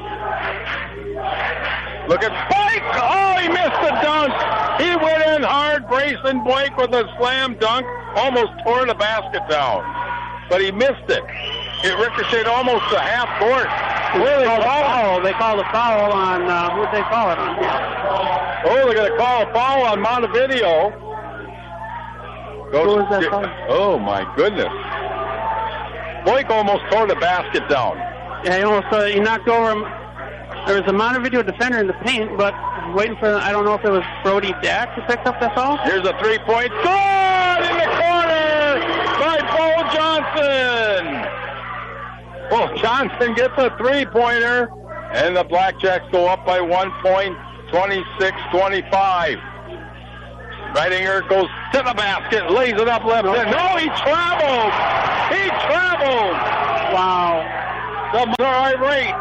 Look at Boyk! Oh, he missed the dunk! He went in hard. Brayson Boyk with a slam dunk. Almost tore the basket down. But he missed it. It ricocheted almost to half court.
Really called a foul. They called a foul on, uh, who did they call it on?
Oh, they're going to call a foul on Montevideo. Goes
Who was that foul?
Oh, my goodness. Boyk almost tore the basket down.
Yeah, he almost, uh, he knocked over him. There was a Montevideo defender in the paint, but waiting for, I don't know if it was Brody Dak who picked up the foul.
Here's a three-point. Good in the corner by Bo Johnson. Bo Johnson gets a three-pointer, and the Blackjacks go up by one point, twenty-six twenty-five. Reidinger goes to the basket, lays it up left end. No, he traveled. He traveled.
Wow.
The irate.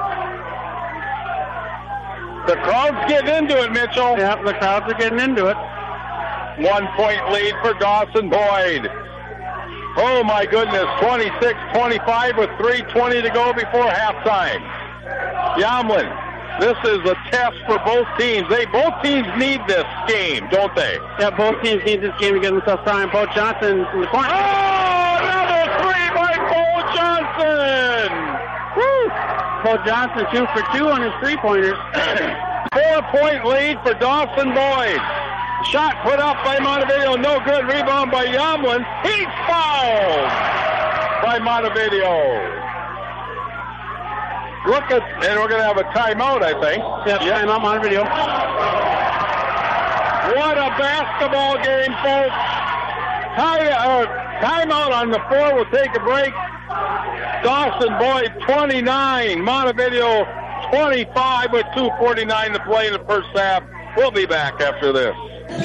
The crowd's getting into it, Mitchell.
Yep, the crowds are getting into it.
One point lead for Dawson Boyd. Oh, my goodness, twenty-six twenty-five with three twenty to go before halftime. Yamlin, this is a test for both teams. They Both teams need this game, don't they?
Yeah, both teams need this game to get themselves trying. Bo Johnson from the corner.
Oh, another three by Bo Johnson.
Woo! Bo Johnson two for two on his three-pointers.
Four-point lead for Dawson Boyd. Shot put up by Montevideo, no good. Rebound by Yamlin. He's fouled by Montevideo. Look at, and we're going to have a timeout, I think.
Yep, yep. Timeout, Montevideo.
What a basketball game, folks. Time, uh, timeout on the floor. We'll take a break. Dawson Boyd, twenty-nine. Montevideo, twenty-five with two forty-nine to play in the first half. We'll be back after this.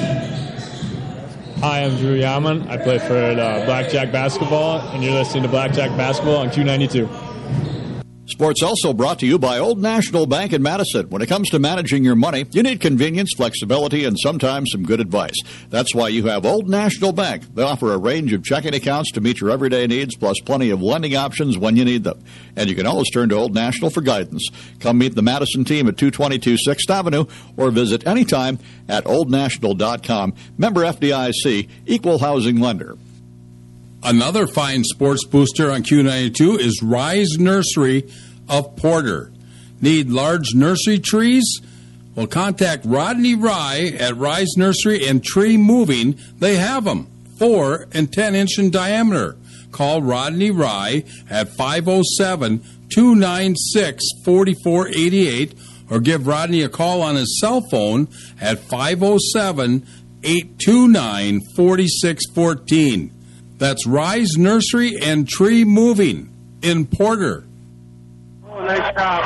Hi, I'm Drew Yaman. I play for uh, Blackjack Basketball, and you're listening to Blackjack Basketball on Q ninety-two.
Sports also brought to you by Old National Bank in Madison. When it comes to managing your money, you need convenience, flexibility, and sometimes some good advice. That's why you have Old National Bank. They offer a range of checking accounts to meet your everyday needs, plus plenty of lending options when you need them. And you can always turn to Old National for guidance. Come meet the Madison team at two twenty-two sixth Avenue or visit anytime at old national dot com. Member F D I C, Equal Housing Lender.
Another fine sports booster on Q ninety-two is Rise Nursery of Porter. Need large nursery trees? Well, contact Rodney Rye at Rise Nursery and Tree Moving. They have them, four and ten inch in diameter. Call Rodney Rye at five oh seven, two nine six, four four eight eight or give Rodney a call on his cell phone at five oh seven, eight two nine, four six one four. That's Rise Nursery and Tree Moving in Porter.
Oh, nice job.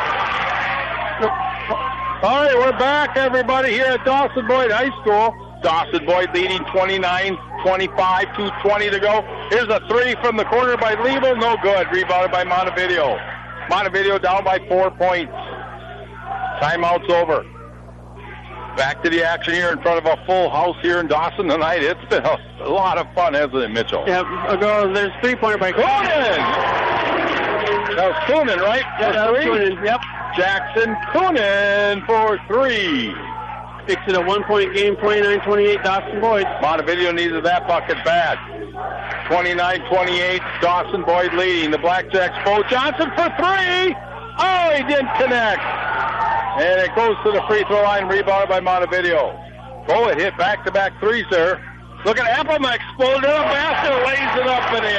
All right, we're back, everybody, here at Dawson Boyd High School. Dawson Boyd leading twenty-nine twenty-five, two twenty to go. Here's a three from the corner by Liebel. No good. Rebounded by Montevideo. Montevideo down by four points. Timeout's over. Back to the action here in front of a full house here in Dawson tonight. It's been a, a lot of fun, hasn't it, Mitchell?
Yeah, ago, there's three-pointer by
Coonan. That was Coonan, right?
Yeah, that was Coonan, yep.
Jackson Coonan for three.
Makes it a one-point game, twenty-nine twenty-eight, Dawson Boyd.
Montevideo needed that bucket bad. twenty-nine twenty-eight, Dawson Boyd leading. The Blackjacks, Bo Johnson for three. Oh, he didn't connect. And it goes to the free throw line, rebounded by Montevideo. Oh, it hit back-to-back threes there. Look at Appleman exploded in a basket, lays it up and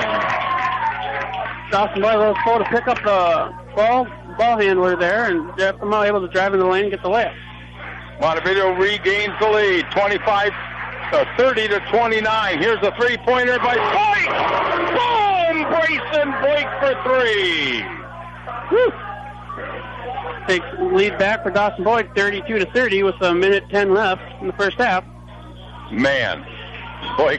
in.
Dawson Boyd was slow to pick up the ball, ball handler there, and Jeff Kamau able to drive in the lane and get the layup.
Montevideo regains the lead, twenty-five, uh, thirty to twenty-nine. Here's a three-pointer by Boyd. Boom! Brayson Blake for three.
Woo! Takes lead back for Dawson Boyd, thirty-two to thirty, with a minute ten left in the first half.
Man, Boyd,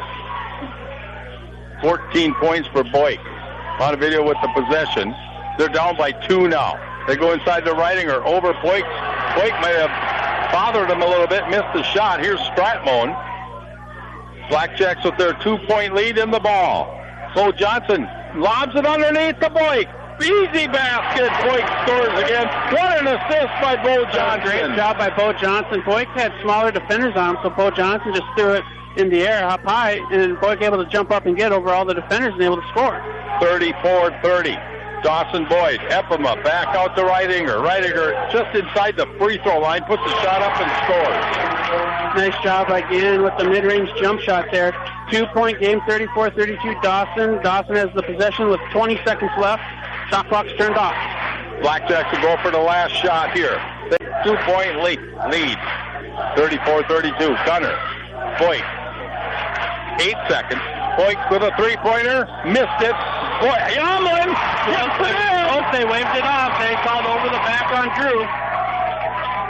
fourteen points for Boyd. Montevideo with the possession. They're down by two now. They go inside the Reidinger over Boyd. Boyd may have bothered him a little bit, missed the shot. Here's Stratmone. Blackjacks with their two-point lead in the ball. Bo Johnson lobs it underneath the Boyd. Easy basket. Boyd scores again. What an assist by Bo Johnson.
Great job by Bo Johnson. Boyd had smaller defenders on him, so Bo Johnson just threw it in the air up high, and Boyd able to jump up and get over all the defenders and able to score.
thirty-four thirty. Dawson Boyd, Epima back out to Reidinger. Reidinger just inside the free throw line, puts the shot up and scores.
Nice job again with the mid-range jump shot there. Two-point game, thirty-four thirty-two Dawson. Dawson has the possession with twenty seconds left. Shot clock's turned off.
Blackjacks will go for the last shot here. Two-point lead. lead. thirty-four thirty-two. Gunner. Boyd. Eight seconds. Boyd with a three-pointer. Missed it. Boy, Yamlin! Yes,
oh, they waved it off. They called over the back on Drew.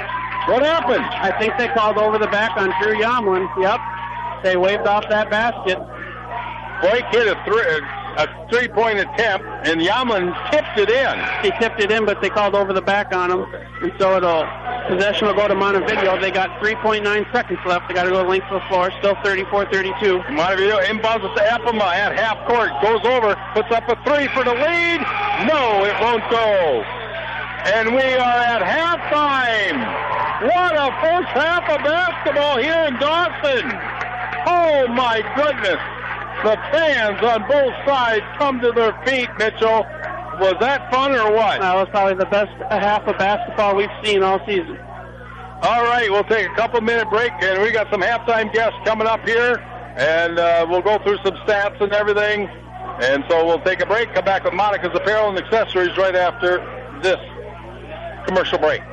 What happened?
I think they called over the back on Drew Yomlin. Yep. They waved off that basket.
Blake hit a, three, a three-point attempt, and Yomlin tipped it in.
He tipped it in, but they called over the back on him, and so it'll possession will go to Montevideo. They got three point nine seconds left. They got to go length of the floor. Still thirty-four thirty-two.
Montevideo inbounds it to Epema at half court. Goes over, puts up a three for the lead. No, it won't go. And we are at halftime. What a first half of basketball here in Dawson. Oh, my goodness. The fans on both sides come to their feet, Mitchell. Was that fun or what?
That was probably the best half of basketball we've seen all season.
All right, we'll take a couple-minute break, and we got some halftime guests coming up here, and uh, we'll go through some stats and everything. And so we'll take a break, come back with Monica's Apparel and Accessories right after this commercial break.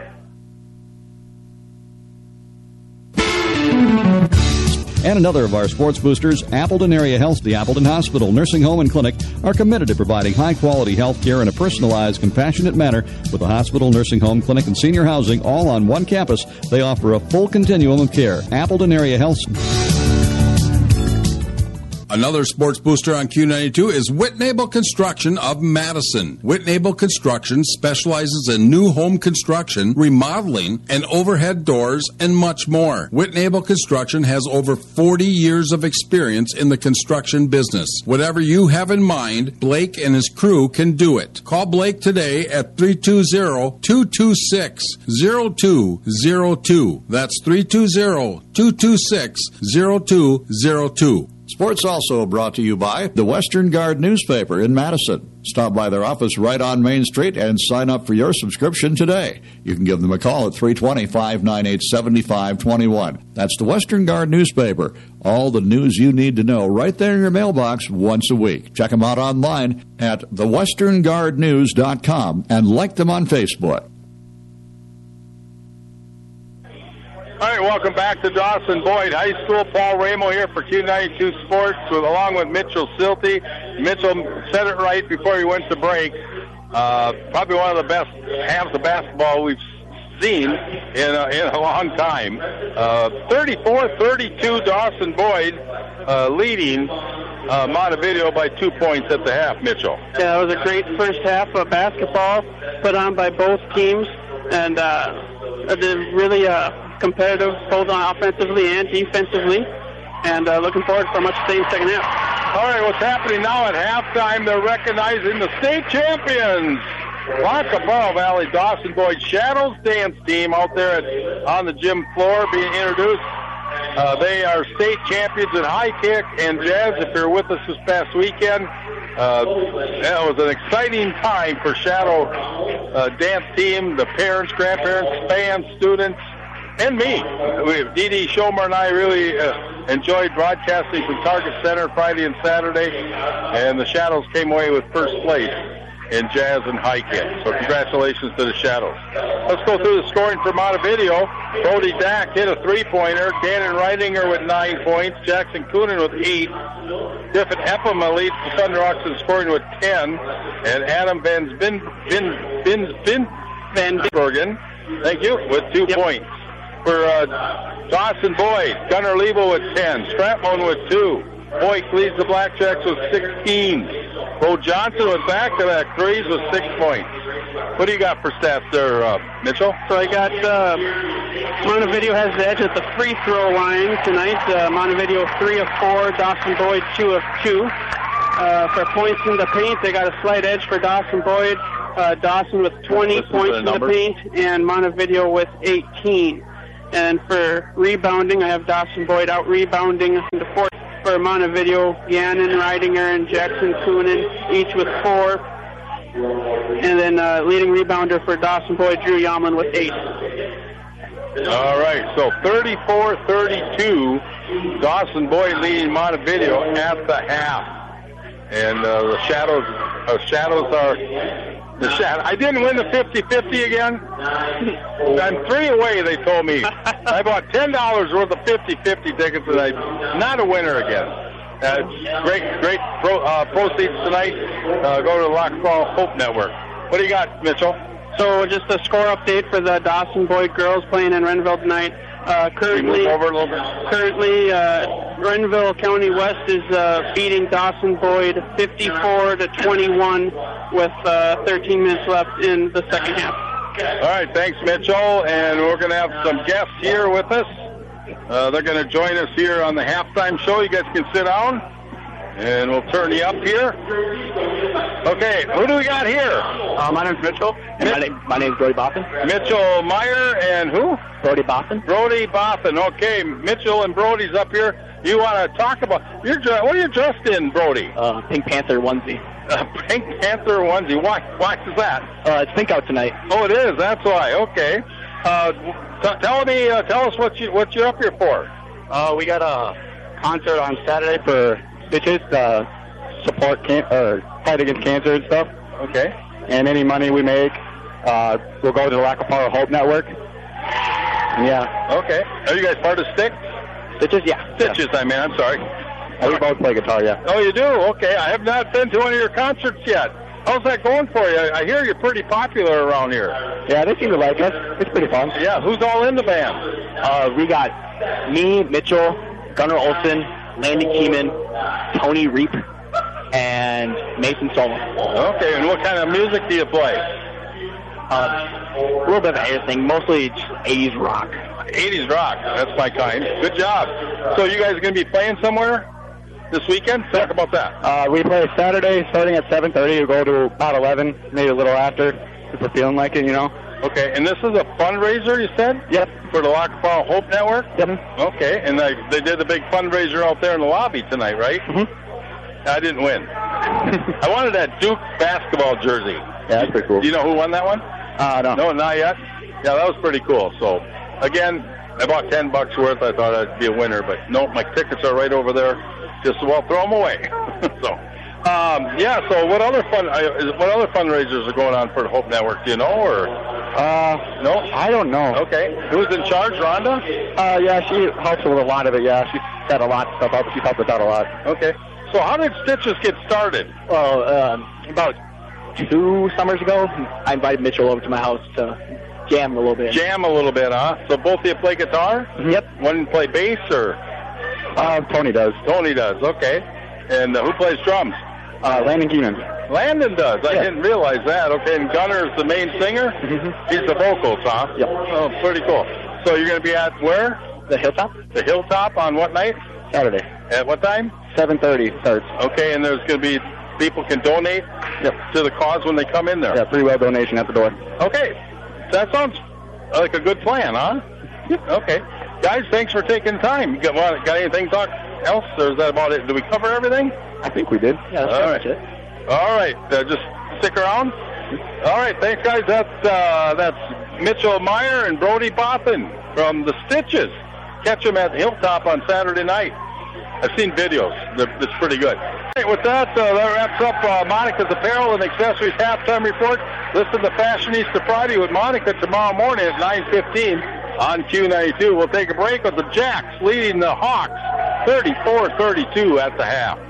And another of our sports boosters, Appleton Area Health, the Appleton Hospital, Nursing Home, and Clinic are committed to providing high-quality health care in a personalized, compassionate manner. With the hospital, nursing home, clinic, and senior housing all on one campus, they offer a full continuum of care. Appleton Area Health.
Another sports booster on Q ninety-two is Whitnable Construction of Madison. Whitnable Construction specializes in new home construction, remodeling, and overhead doors, and much more. Whitnable Construction has over forty years of experience in the construction business. Whatever you have in mind, Blake and his crew can do it. Call Blake today at three two zero, two two six, zero two zero two. That's three two zero, two two six, zero two zero two.
Sports also brought to you by the Western Guard newspaper in Madison. Stop by their office right on Main Street and sign up for your subscription today. You can give them a call at three two zero, five nine eight, seven five two one. That's the Western Guard newspaper. All the news you need to know right there in your mailbox once a week. Check them out online at the western guard news dot com and like them on Facebook.
All right, welcome back to Dawson Boyd High School. Paul Ramo here for Q ninety-two Sports, with, along with Mitchell Silty. Mitchell said it right before he went to break. Uh, probably one of the best halves of basketball we've seen in a, in a long time. Uh, thirty-four thirty-two, Dawson Boyd uh, leading uh, Montevideo by two points at the half, Mitchell.
Yeah, it was a great first half of basketball put on by both teams, and uh, really uh, competitive both offensively and defensively, and uh, looking forward for a much the same second half.
All right, what's happening now at halftime? They're recognizing the state champions, Lackawanna Valley Dawson Boyd Shadows dance team out there at, on the gym floor being introduced. Uh, they are state champions in high kick and jazz. If you're with us this past weekend, uh, that was an exciting time for Shadow uh, dance team, the parents, grandparents, fans, students, and me. We, Dee Dee Schomer and I really uh, enjoyed broadcasting from Target Center Friday and Saturday, and the Shadows came away with first place in jazz and high kick. So congratulations to the Shadows. Let's go through the scoring for Montevideo. Cody Dack hit a three-pointer. Gannon Reidinger with nine points. Jackson Coonan with eight. Tiffin Epema leads the Thunder Hawks in scoring with ten. And Adam Van Bin Bin Bin Bin Van Bergen, thank you, with two yep. points. For uh, Dawson Boyd, Gunnar Lebo with ten. Stratmon with two. Boyd leads the Blackjacks with sixteen. Bo Johnson with back-to-back threes with six points. What do you got for stats there, uh, Mitchell?
So I got uh, Montevideo has the edge at the free throw line tonight. Uh, Montevideo three of four, Dawson Boyd two of two. Uh, for points in the paint, they got a slight edge for Dawson Boyd. Uh, Dawson with twenty Listen points the in the paint, and Montevideo with eighteen. And for rebounding, I have Dawson Boyd out rebounding the fourth. For Montevideo, Gannon, Reidinger, and Jackson Coonan, each with four. And then uh, leading rebounder for Dawson Boyd, Drew Yomlin with eight.
All right, so thirty-four thirty-two, Dawson Boyd leading Montevideo at the half. And uh, the Shadows, uh, Shadows are the Shadows. I didn't win the fifty-fifty again. I'm three away, they told me. I bought ten dollars worth of fifty-fifty tickets, and I'm not a winner again. Uh, great, great pro, uh, proceeds tonight. Uh, go to the Lackawanna Hope Network. What do you got, Mitchell?
So just a score update for the Dawson Boyd girls playing in Renville tonight. Uh, currently,
over a little bit.
currently uh, Renville County West is uh, beating Dawson Boyd fifty-four to twenty-one with uh, thirteen minutes left in the second half.
All right, thanks, Mitchell. And we're going to have some guests here with us. Uh, they're going to join us here on the halftime show. You guys can sit down, and we'll turn you up here. Okay, who do we got here?
Uh, my name's Mitchell. And my, name, my name's Brody Boffin.
Mitchell Meyer and who?
Brody Boffin.
Brody Boffin. Okay, Mitchell and Brody's up here. You want to talk about you're what are you dressed in, Brody?
Uh, Pink Panther onesie.
Uh, Pink Panther onesie. Why? Why is that?
Uh, it's pink out tonight.
Oh, it is. That's why. Okay. Uh, t- tell me. Uh, tell us what you what you're up here for.
Uh, we got a concert on Saturday for Stitches, uh, support can- or fight against cancer and stuff.
Okay.
And any money we make, uh, we'll go to the Lackawanna Hope Network. And yeah.
Okay. Are you guys part of Stitch?
Stitches, yeah.
Stitches.
Yeah.
I mean, I'm sorry.
Uh, we both play guitar, yeah.
Oh, you do? Okay. I have not been to one of your concerts yet. How's that going for you? I hear you're pretty popular around here.
Yeah, they seem to like us. It's pretty fun.
Yeah. Who's all in the band?
Uh, we got me, Mitchell, Gunnar Olson, Landy Keeman, Tony Reap, and Mason Solon.
Okay. And what kind of music do you play?
Uh, a little bit of everything, mostly just eighties rock.
eighties rock. That's my kind. Good job. So you guys are going to be playing somewhere this weekend? Talk about that.
Uh, we play Saturday starting at seven thirty. We go to about eleven, maybe a little after, if we're feeling like it, you know.
Okay, and this is a fundraiser, you said?
Yep.
For the Lackawanna Hope Network?
Yep.
Okay, and they, they did a big fundraiser out there in the lobby tonight, right?
Mm-hmm.
I didn't win. I wanted that Duke basketball jersey.
Yeah, that's pretty cool.
Do you know who won that one?
Uh, no.
No, not yet? Yeah, that was pretty cool. So, again, I bought ten bucks worth. I thought I'd be a winner, but no, my tickets are right over there. Just, well, throw them away. so, um, yeah, so what other fun, uh, what other fundraisers are going on for the Hope Network? Do you know, or?
Uh,
No?
I don't know.
Okay. Who's in charge, Rhonda?
Uh, yeah, she helps with a lot of it, yeah. She set a lot of stuff up. She's helped us out a lot.
Okay. So how did Stitches get started?
Well, um, about two summers ago, I invited Mitchell over to my house to jam a little bit.
Jam a little bit, huh? So both of you play guitar?
Yep.
One play bass, or?
Uh, Tony does.
Tony does, okay. And uh, who plays drums?
Uh, Landon Keenan.
Landon does. I
Yeah.
didn't realize that. Okay, and Gunnar is the main singer?
Mm-hmm.
He's the vocals, huh?
Yep.
Oh, pretty cool. So you're going to be at where?
The Hilltop?
The Hilltop on what night?
Saturday.
At what time?
seven thirty starts.
Okay, and there's going to be, people can donate
Yep.
to the cause when they come in there?
Yeah, free will donation at the door.
Okay. That sounds like a good plan, huh? Yep. Okay. Guys, thanks for taking time. You got, what, got anything talk else, or is that about it? Did we cover everything?
I think we did. Yeah, that's
All
pretty
right.
much it.
All right. Uh, just stick around. All right. Thanks, guys. That's uh, that's Mitchell Meyer and Brody Boffin from the Stitches. Catch them at the Hilltop on Saturday night. I've seen videos. They're, it's pretty good. All right, with that, uh, that wraps up uh, Monica's Apparel and Accessories halftime report. Listen to Fashionista Friday with Monica tomorrow morning at nine fifteen on Q ninety-two. We'll take a break with the Jacks leading the Hawks thirty-four thirty-two at the half.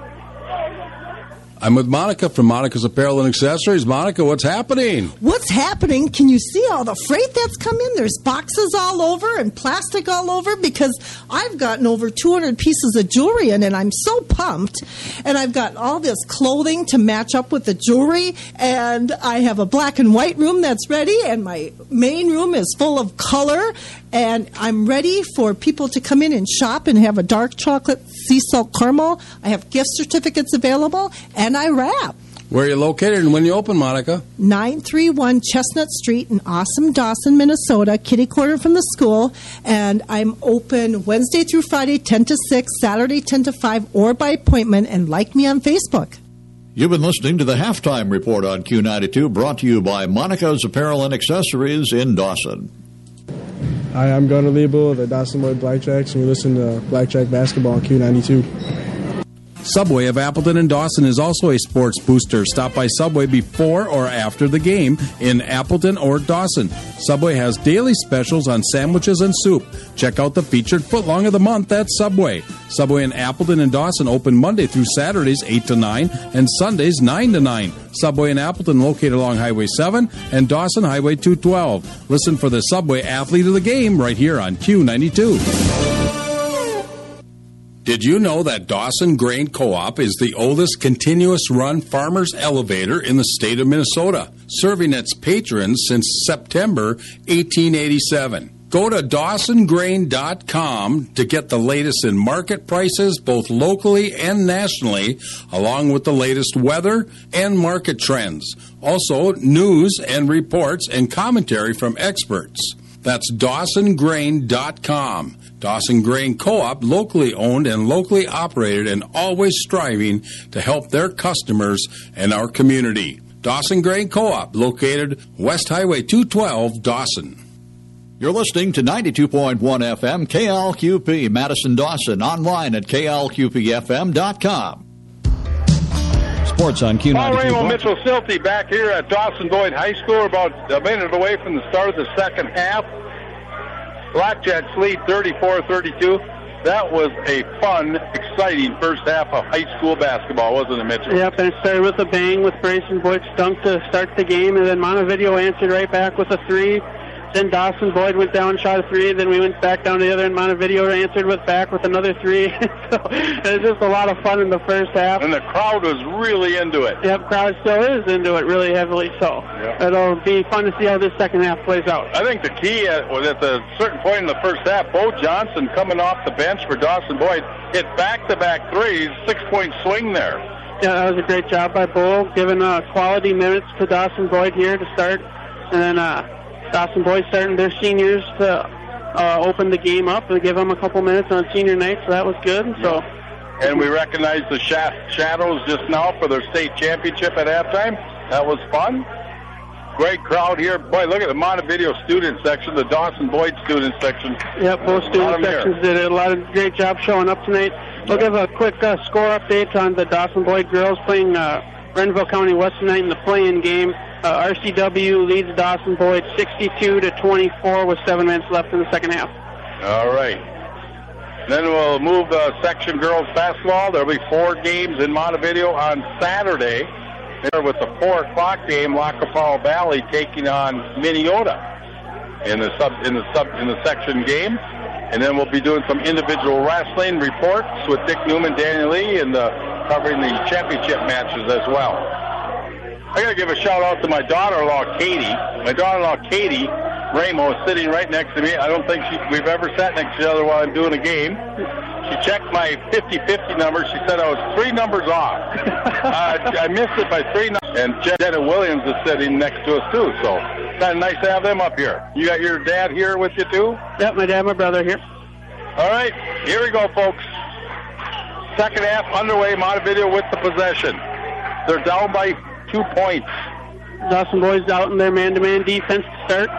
I'm with Monica from Monica's Apparel and Accessories. Monica, what's happening?
What's happening? Can you see all the freight that's come in? There's boxes all over and plastic all over because I've gotten over two hundred pieces of jewelry in, and I'm so pumped. And I've got all this clothing to match up with the jewelry, and I have a black and white room that's ready, and my main room is full of color, and I'm ready for people to come in and shop and have a dark chocolate sea salt caramel. I have gift certificates available, and I wrap.
Where are you located and when you open, Monica?
nine thirty-one Chestnut Street in Awesome Dawson, Minnesota, kitty corner from the school. And I'm open Wednesday through Friday, ten to six, Saturday, ten to five, or by appointment. And like me on Facebook.
You've been listening to the Halftime Report on Q ninety-two, brought to you by Monica's Apparel and Accessories in Dawson.
Hi, I'm Gunnar Liebel of the Dawson Boyd Blackjacks, and we listen to Blackjack Basketball on Q ninety-two.
Subway of Appleton and Dawson is also a sports booster. Stop by Subway before or after the game in Appleton or Dawson. Subway has daily specials on sandwiches and soup. Check out the featured footlong of the month at Subway. Subway in Appleton and Dawson open Monday through Saturdays eight to nine and Sundays nine to nine. Subway in Appleton located along Highway seven and Dawson Highway two twelve. Listen for the Subway Athlete of the Game right here on Q ninety-two. Did you know that Dawson Grain Co-op is the oldest continuous-run farmers elevator in the state of Minnesota, serving its patrons since September eighteen eighty-seven? Go to dawson grain dot com to get the latest in market prices, both locally and nationally, along with the latest weather and market trends. Also, news and reports and commentary from experts. That's dawson grain dot com. Dawson Grain Co-op, locally owned and locally operated and always striving to help their customers and our community. Dawson Grain Co-op, located West Highway two twelve, Dawson.
You're listening to ninety-two point one F M K L Q P, Madison Dawson, online at K L Q P F M dot com. Sports on Q ninety-two.
Paul Ramo, Mitchell Silty back here at Dawson Boyd High School. We're about a minute away from the start of the second half. Blackjacks lead thirty-four thirty-two. That was a fun, exciting first half of high school basketball, wasn't it, Mitchell?
Yep, and it started with a bang with Grayson Boyd stunk to start the game, and then Montevideo answered right back with a three. Then Dawson Boyd went down, shot a three. Then we went back down to the other, and Montevideo answered with back with another three. So it was just a lot of fun in the first half.
And the crowd was really into it.
Yep, crowd still is into it really heavily. So yep. It'll be fun to see how this second half plays out.
I think the key at, was at a certain point in the first half, Bo Johnson coming off the bench for Dawson Boyd hit back-to-back threes, six-point swing there.
Yeah, that was a great job by Bo, giving uh, quality minutes to Dawson Boyd here to start, and then. Uh, Dawson Boyd starting their seniors to uh, open the game up and give them a couple minutes on senior night, so that was good. So,
and we recognize the sh- Shadows just now for their state championship at halftime. That was fun. Great crowd here. Boy, look at the Montevideo student section, the Dawson Boyd student section.
Yep, both student sections here. Did a lot of great job showing up tonight. We'll give a quick uh, score update on the Dawson Boyd girls playing uh, Renville County West tonight in the play-in game. Uh, R C W leads Dawson Boyd sixty-two to twenty-four with seven minutes left in the second half.
All right. Then we'll move uh, section girls basketball. There'll be four games in Montevideo on Saturday. There with the four o'clock game, Lackapaw Valley taking on Minneota in the sub in the sub in the section game. And then we'll be doing some individual wrestling reports with Dick Newman, Daniel Lee, and uh, covering the championship matches as well. I got to give a shout-out to my daughter-in-law, Katie. My daughter-in-law, Katie Ramo, is sitting right next to me. I don't think she, we've ever sat next to each other while I'm doing a game. She checked my fifty-fifty number. She said I was three numbers off. uh, I missed it by three numbers. And Jenna Williams is sitting next to us, too. So kind of nice to have them up here. You got your dad here with you, too?
Yep, my dad, my brother here.
All right, here we go, folks. Second half underway, Montevideo with the possession. They're down by two points.
Dawson Boyd's out in their man-to-man defense to start.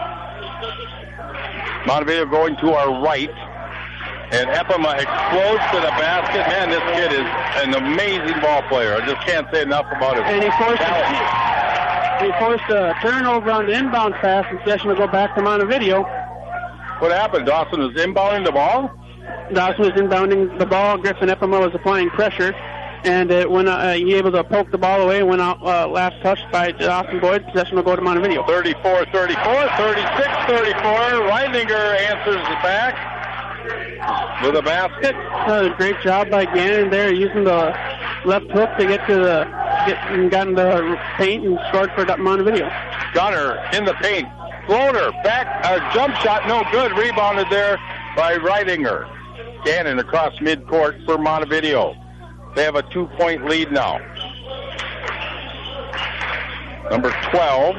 Montevideo going to our right. And Epima explodes to the basket. Man, this kid is an amazing ball player. I just can't say enough about it.
And he forced, a, he forced a turnover on the inbound pass, and possession will go back to Montevideo.
What happened? Dawson was inbounding the ball?
Dawson was inbounding the ball. Griffin Epima was applying pressure. And it went, uh, he able to poke the ball away, went out uh, last touch by Dawson Boyd. Possession will go to Montevideo.
thirty-four thirty-four, thirty-six thirty-four. Reininger answers the back with a basket.
Uh, great job by Gannon there, using the left hook to get to the, get and got in the paint and scored for Montevideo.
Gunner in the paint. Floater, back, uh, jump shot, no good. Rebounded there by Reininger. Gannon across midcourt for Montevideo. They have a two-point lead now. Number twelve.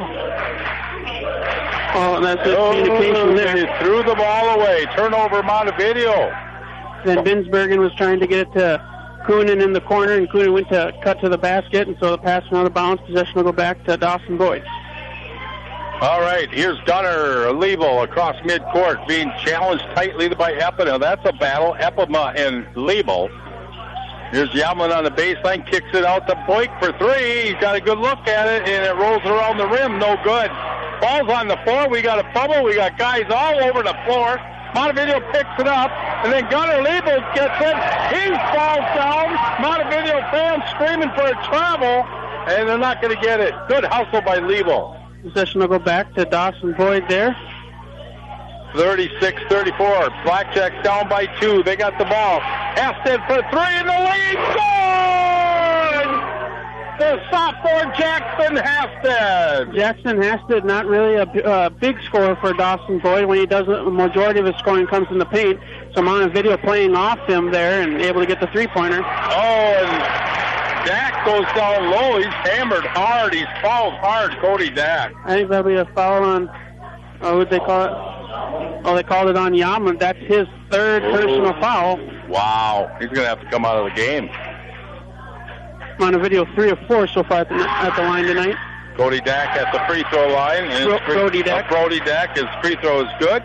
Oh, and that's good communication there.
He threw the ball away. Turnover, Montevideo.
Then Binsbergen was trying to get it to Coonan in the corner, and Coonan went to cut to the basket, and so the pass went out of bounds. Possession will go back to Dawson Boyd.
All right, here's Gunner Liebel across midcourt, being challenged tightly by Epima. That's a battle. Epima and Liebel. Here's Yamlin on the baseline, kicks it out to Boyk for three. He's got a good look at it, and it rolls around the rim. No good. Ball's on the floor. We got a fumble. We got guys all over the floor. Montevideo picks it up, and then Gunnar Liebel gets it. He falls down. Montevideo fans screaming for a travel, and they're not going to get it. Good hustle by Liebel.
Possession will go back to Dawson Boyd there.
thirty-six thirty-four. Blackjacks down by two. They got the ball. Hasted for three in the lead. Good! The sophomore Jackson Hasted.
Jackson Hasted, not really a uh, big scorer for Dawson Boyd. When he does it, the majority of his scoring comes in the paint. So Montevideo playing off him there and able to get the three-pointer.
Oh, and Dak goes down low. He's hammered hard. He's fouled hard, Cody Dak.
I think that'll be a foul on, oh, what they call it? Oh, they called it on Yamlin. That's his third Ooh. personal foul.
Wow. He's going to have to come out of the game.
Montevideo three of four so far at the, at the line tonight.
Cody Dak at the free throw line. And
Bro-
free,
Brody Dak.
Uh, Brody Dak, his free throw is good.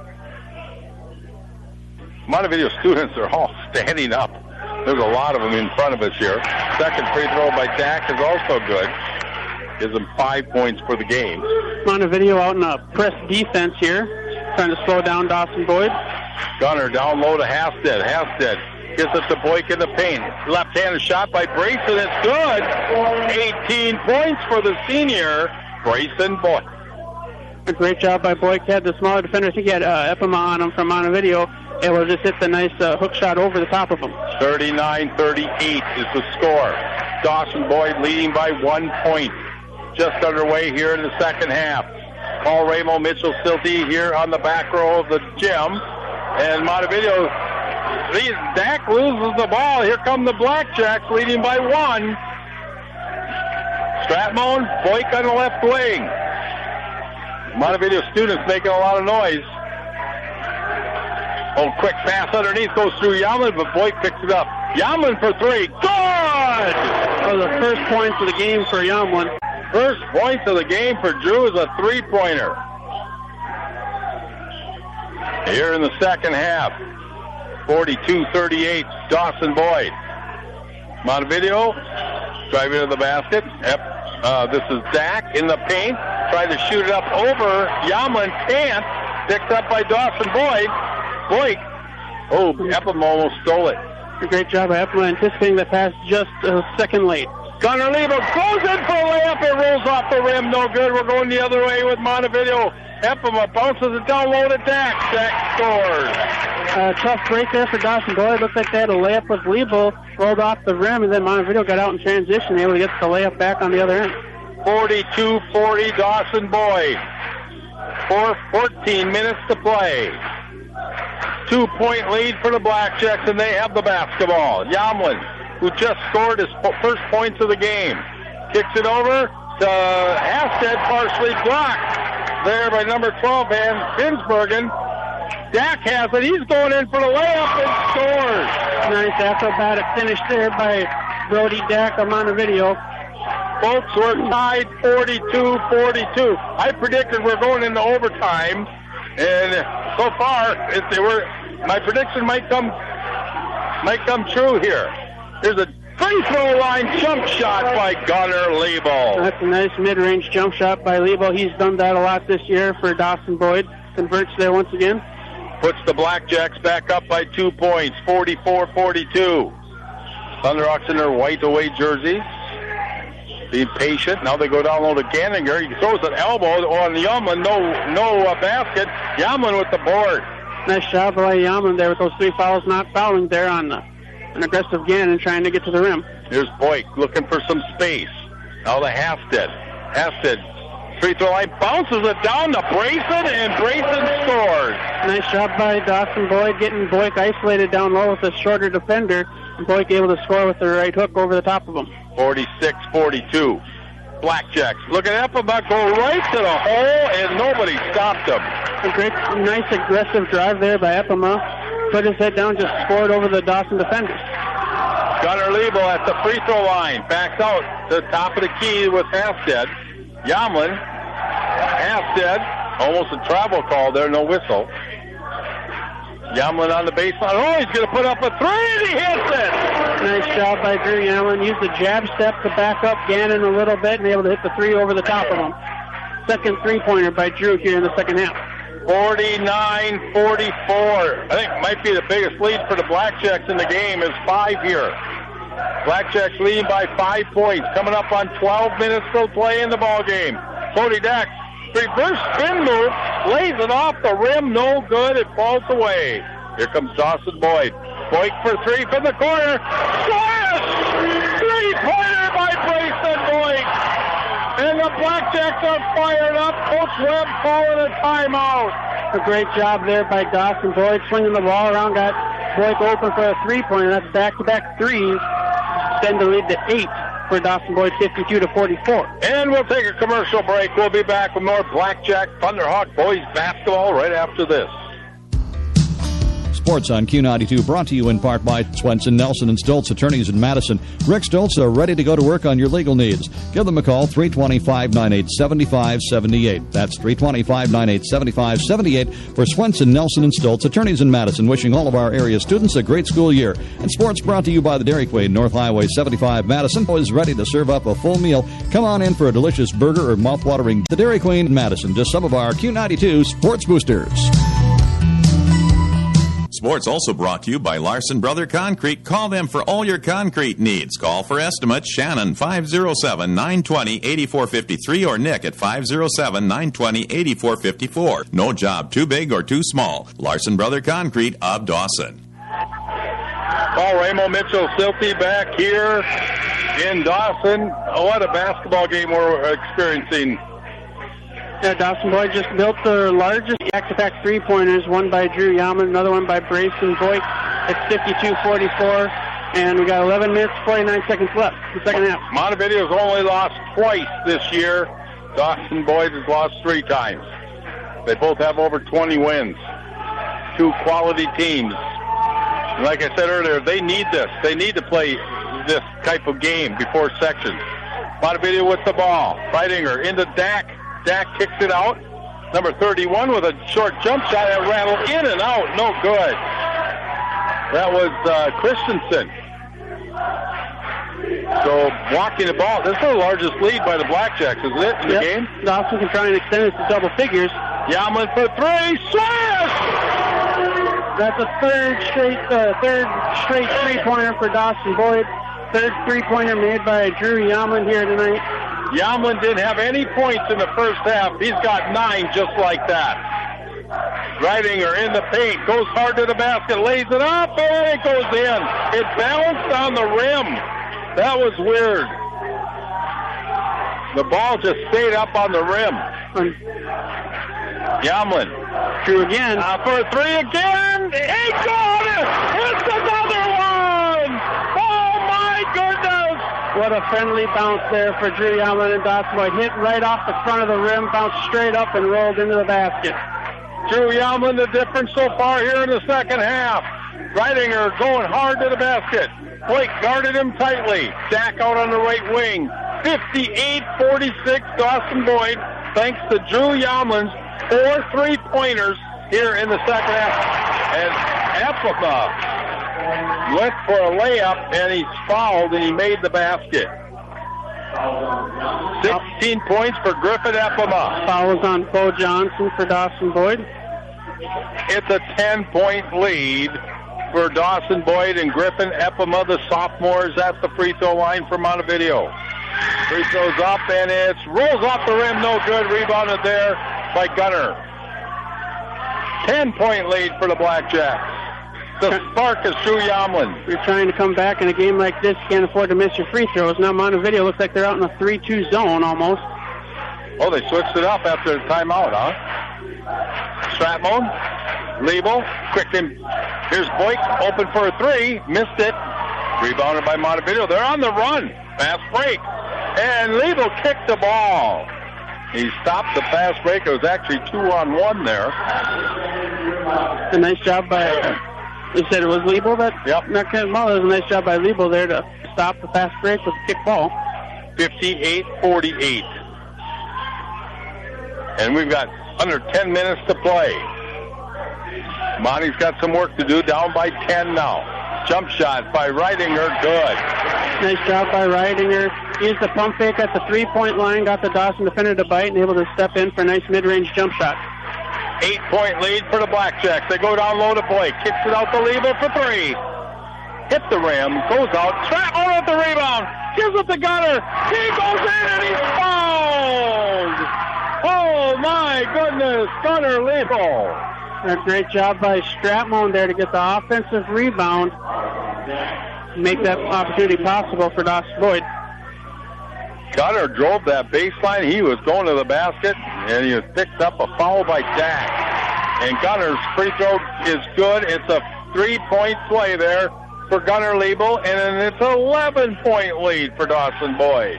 Montevideo students are all standing up. There's a lot of them in front of us here. Second free throw by Dak is also good. Gives him five points for the game.
Montevideo out in a press defense here, trying to slow down Dawson Boyd.
Gunner down low to Hasted. Hasted gets it to Boyk in the paint. Left-handed shot by Brayson. It's good. eighteen points for the senior, Brayson Boyk.
A great job by Boyk. Had the smaller defender. I think he had uh, Epima on him from Montevideo. Able to just hit the nice uh, hook shot over the top of him.
thirty-nine thirty-eight is the score. Dawson Boyd leading by one point. Just underway here in the second half. Paul Ramo, Mitchell Silty here on the back row of the gym. And Montevideo, Dak loses the ball. Here come the Blackjacks leading by one. Stratmone, Boyk on the left wing. Montevideo students making a lot of noise. Oh, quick pass underneath goes through Yamlin, but Boyk picks it up. Yamlin for three. Good!
Oh, the first points of the game for Yamlin.
First points of the game for Drew is a three-pointer. Here in the second half, forty-two thirty-eight, Dawson Boyd. Montevideo driving to the basket. Yep. Uh, this is Dak in the paint, trying to shoot it up over Yamlin. Can't. Picked up by Dawson Boyd. Boyk. Oh, Ephraim almost stole it.
A great job by Ephraim anticipating the pass just a second late.
Gunnar Liebel goes in for a layup. It rolls off the rim. No good. We're going the other way with Montevideo. Ephraim bounces it down low to Dak. Dak scores.
Uh, tough break there for Dawson Boyd. Looks like they had a layup with Liebel. Rolled off the rim, and then Montevideo got out in transition, able to get the layup back on the other end.
forty-two forty Dawson Boyd. Four, fourteen minutes to play. Two-point lead for the Blackjacks, and they have the basketball. Yamlin, who just scored his first points of the game, kicks it over to Hasted, partially blocked there by number twelve, Van Finsbergen. Dak has it. He's going in for the layup and scores.
Nice acrobatic finish there by Brody Dak of Montevideo.
Folks, we're tied forty-two forty-two. I predicted we're going into overtime, and so far, if they were, my prediction might come might come true here. There's a free throw line jump shot by Gunnar Liebel.
That's a nice mid-range jump shot by Liebel. He's done that a lot this year for Dawson Boyd. Converts there once again.
Puts the Blackjacks back up by two points, forty-four forty-two. Thunderhawks in their white away jerseys. Being patient. Now they go down low to Ganninger. He throws an elbow on Yamlin. No no uh, basket. Yamlin with the board.
Nice job by Yamlin there with those three fouls, not fouling there on uh, an aggressive Gannon trying to get to the rim.
Here's Boyk looking for some space. Now to Hasted. Hasted. Free throw line bounces it down to Brayson, and Brayson scores.
Nice job by Dawson Boyd getting Boyk isolated down low with a shorter defender. And Boyk able to score with the right hook over the top of him.
forty-six forty-two. Blackjacks. Look at Eppenbach go right to the hole, and nobody stopped him.
A great, nice aggressive drive there by Eppenbach. Put his head down, just scored over the Dawson defenders.
Gunnar Liebel at the free throw line. Backs out to the top of the key with Hasted. Yamlin. Hasted. Almost a travel call there, no whistle. Yamlin on the baseline. Oh, he's going to put up a three, and he hits it.
Nice job by Drew Yamlin. Used the jab step to back up Gannon a little bit and able to hit the three over the top of him. Second three-pointer by Drew here in the second half.
forty-nine forty-four. I think it might be the biggest lead for the Blackjacks in the game is five here. Blackjacks leading by five points. Coming up on twelve minutes to play in the ball game. Cody Dack, reverse spin move, lays it off the rim, no good. It falls away. Here comes Dawson Boyd. Boyd for three from the corner. Slash! Three-pointer by Grayson Boyd. And the Blackjacks are fired up. Coach Webb calling a timeout.
A great job there by Dawson Boyd, swinging the ball around. Got Boyd open for a three-pointer. That's back-to-back threes. Extend the lead to eight for Dawson Boyd, fifty-two to forty-four.
And we'll take a commercial break. We'll be back with more Blackjack Thunderhawk boys basketball right after this.
Sports on Q ninety-two, brought to you in part by Swenson, Nelson, and Stoltz Attorneys in Madison. Rick Stoltz are ready to go to work on your legal needs. Give them a call, three two zero, five nine eight, seven five seven eight. That's three two zero, five nine eight, seven five seven eight for Swenson, Nelson, and Stoltz Attorneys in Madison. Wishing all of our area students a great school year. And sports brought to you by the Dairy Queen, North Highway seventy-five, Madison. Is ready to serve up a full meal. Come on in for a delicious burger or mouth-watering. The Dairy Queen in Madison. Just some of our Q ninety-two Sports Boosters.
Sports also brought to you by Larson Brother Concrete. Call them for all your concrete needs. Call for estimates. Shannon, five oh seven, nine two zero, eight four five three or Nick at five oh seven, nine two zero, eight four five four. No job too big or too small. Larson Brother Concrete of Dawson.
Paul Ramo, Mitchell Silty back here in Dawson. Oh, what a basketball game we're experiencing.
Yeah, Dawson Boyd just built the largest back-to-back three-pointers, one by Drew Yamlin, another one by Brayson Boyd. It's fifty-two forty-four, and we got eleven minutes, forty-nine seconds left in the second half.
Montevideo's only lost twice this year. Dawson Boyd has lost three times. They both have over twenty wins. Two quality teams. And like I said earlier, they need this. They need to play this type of game before sections. Montevideo with the ball. Feidinger into Dak. Dak kicks it out. Number thirty-one with a short jump shot that rattled in and out. No good. That was uh, Christensen. So walking the ball. This is the largest lead by the Blackjacks, isn't it, in
yep.
the game?
Dawson can try and extend it to double figures.
Yamlin for three. Slash!
That's a third straight, uh, third straight three-pointer for Dawson Boyd. Third three-pointer made by Drew Yamlin here tonight.
Yamlin didn't have any points in the first half. He's got nine just like that. Reidinger in the paint, goes hard to the basket, lays it up, and it goes in. It bounced on the rim. That was weird. The ball just stayed up on the rim. Yamlin.
Drew again.
Uh, for a three again. He got it! It's another one! Oh, my goodness!
What a friendly bounce there for Drew Yamlin and Dawson Boyd. Hit right off the front of the rim, bounced straight up and rolled into the basket.
Drew Yamlin, the difference so far here in the second half. Reidinger going hard to the basket. Blake guarded him tightly. Dak out on the right wing. fifty-eight forty-six, Dawson Boyd, thanks to Drew Yamlin's four three-pointers here in the second half. And Epima went for a layup, and he's fouled, and he made the basket. sixteen points for Griffin Epima.
Fouls on Bo Johnson for Dawson Boyd.
It's a ten-point lead for Dawson Boyd and Griffin Epima, the sophomores, at the free throw line for Montevideo. Free throws up, and it rolls off the rim, no good. Rebounded there by Gunner. ten-point lead for the Blackjacks. The spark is Drew Yamlin.
You're trying to come back in a game like this. You can't afford to miss your free throws. Now Montevideo looks like they're out in a three two zone almost.
Oh, they switched it up after the timeout, huh? Stratmone, Liebel, quick in. Here's Boyk, open for a three. Missed it. Rebounded by Montevideo. They're on the run. Fast break. And Liebel kicked the ball. He stopped the fast break. It was actually two on one there.
A nice job by... You said it was Liebel that
yep.
knocked the ball. It was a nice job by Liebel there to stop the fast break with the kick ball.
fifty-eight forty-eight. And we've got under ten minutes to play. Monty's got some work to do, down by ten now. Jump shot by Reidinger, good.
Nice job by Reidinger. Used the pump fake at the three-point line, got the Dawson defender to bite, and able to step in for a nice mid-range jump shot.
Eight-point lead for the Blackjacks. They go down low to Blake. Kicks it out to Lebo for three. Hit the rim, goes out. Stratmon with the rebound. Gives it to Gunner. He goes in and he's fouled. Oh, my goodness. Gunner Lebo.
A great job by Stratmon there to get the offensive rebound. Make that opportunity possible for Dawson Boyd.
Gunner drove that baseline. He was going to the basket, and he was picked up a foul by Dak. And Gunner's free throw is good. It's a three-point play there for Gunner Lebo, and it's an eleven-point lead for Dawson Boyd.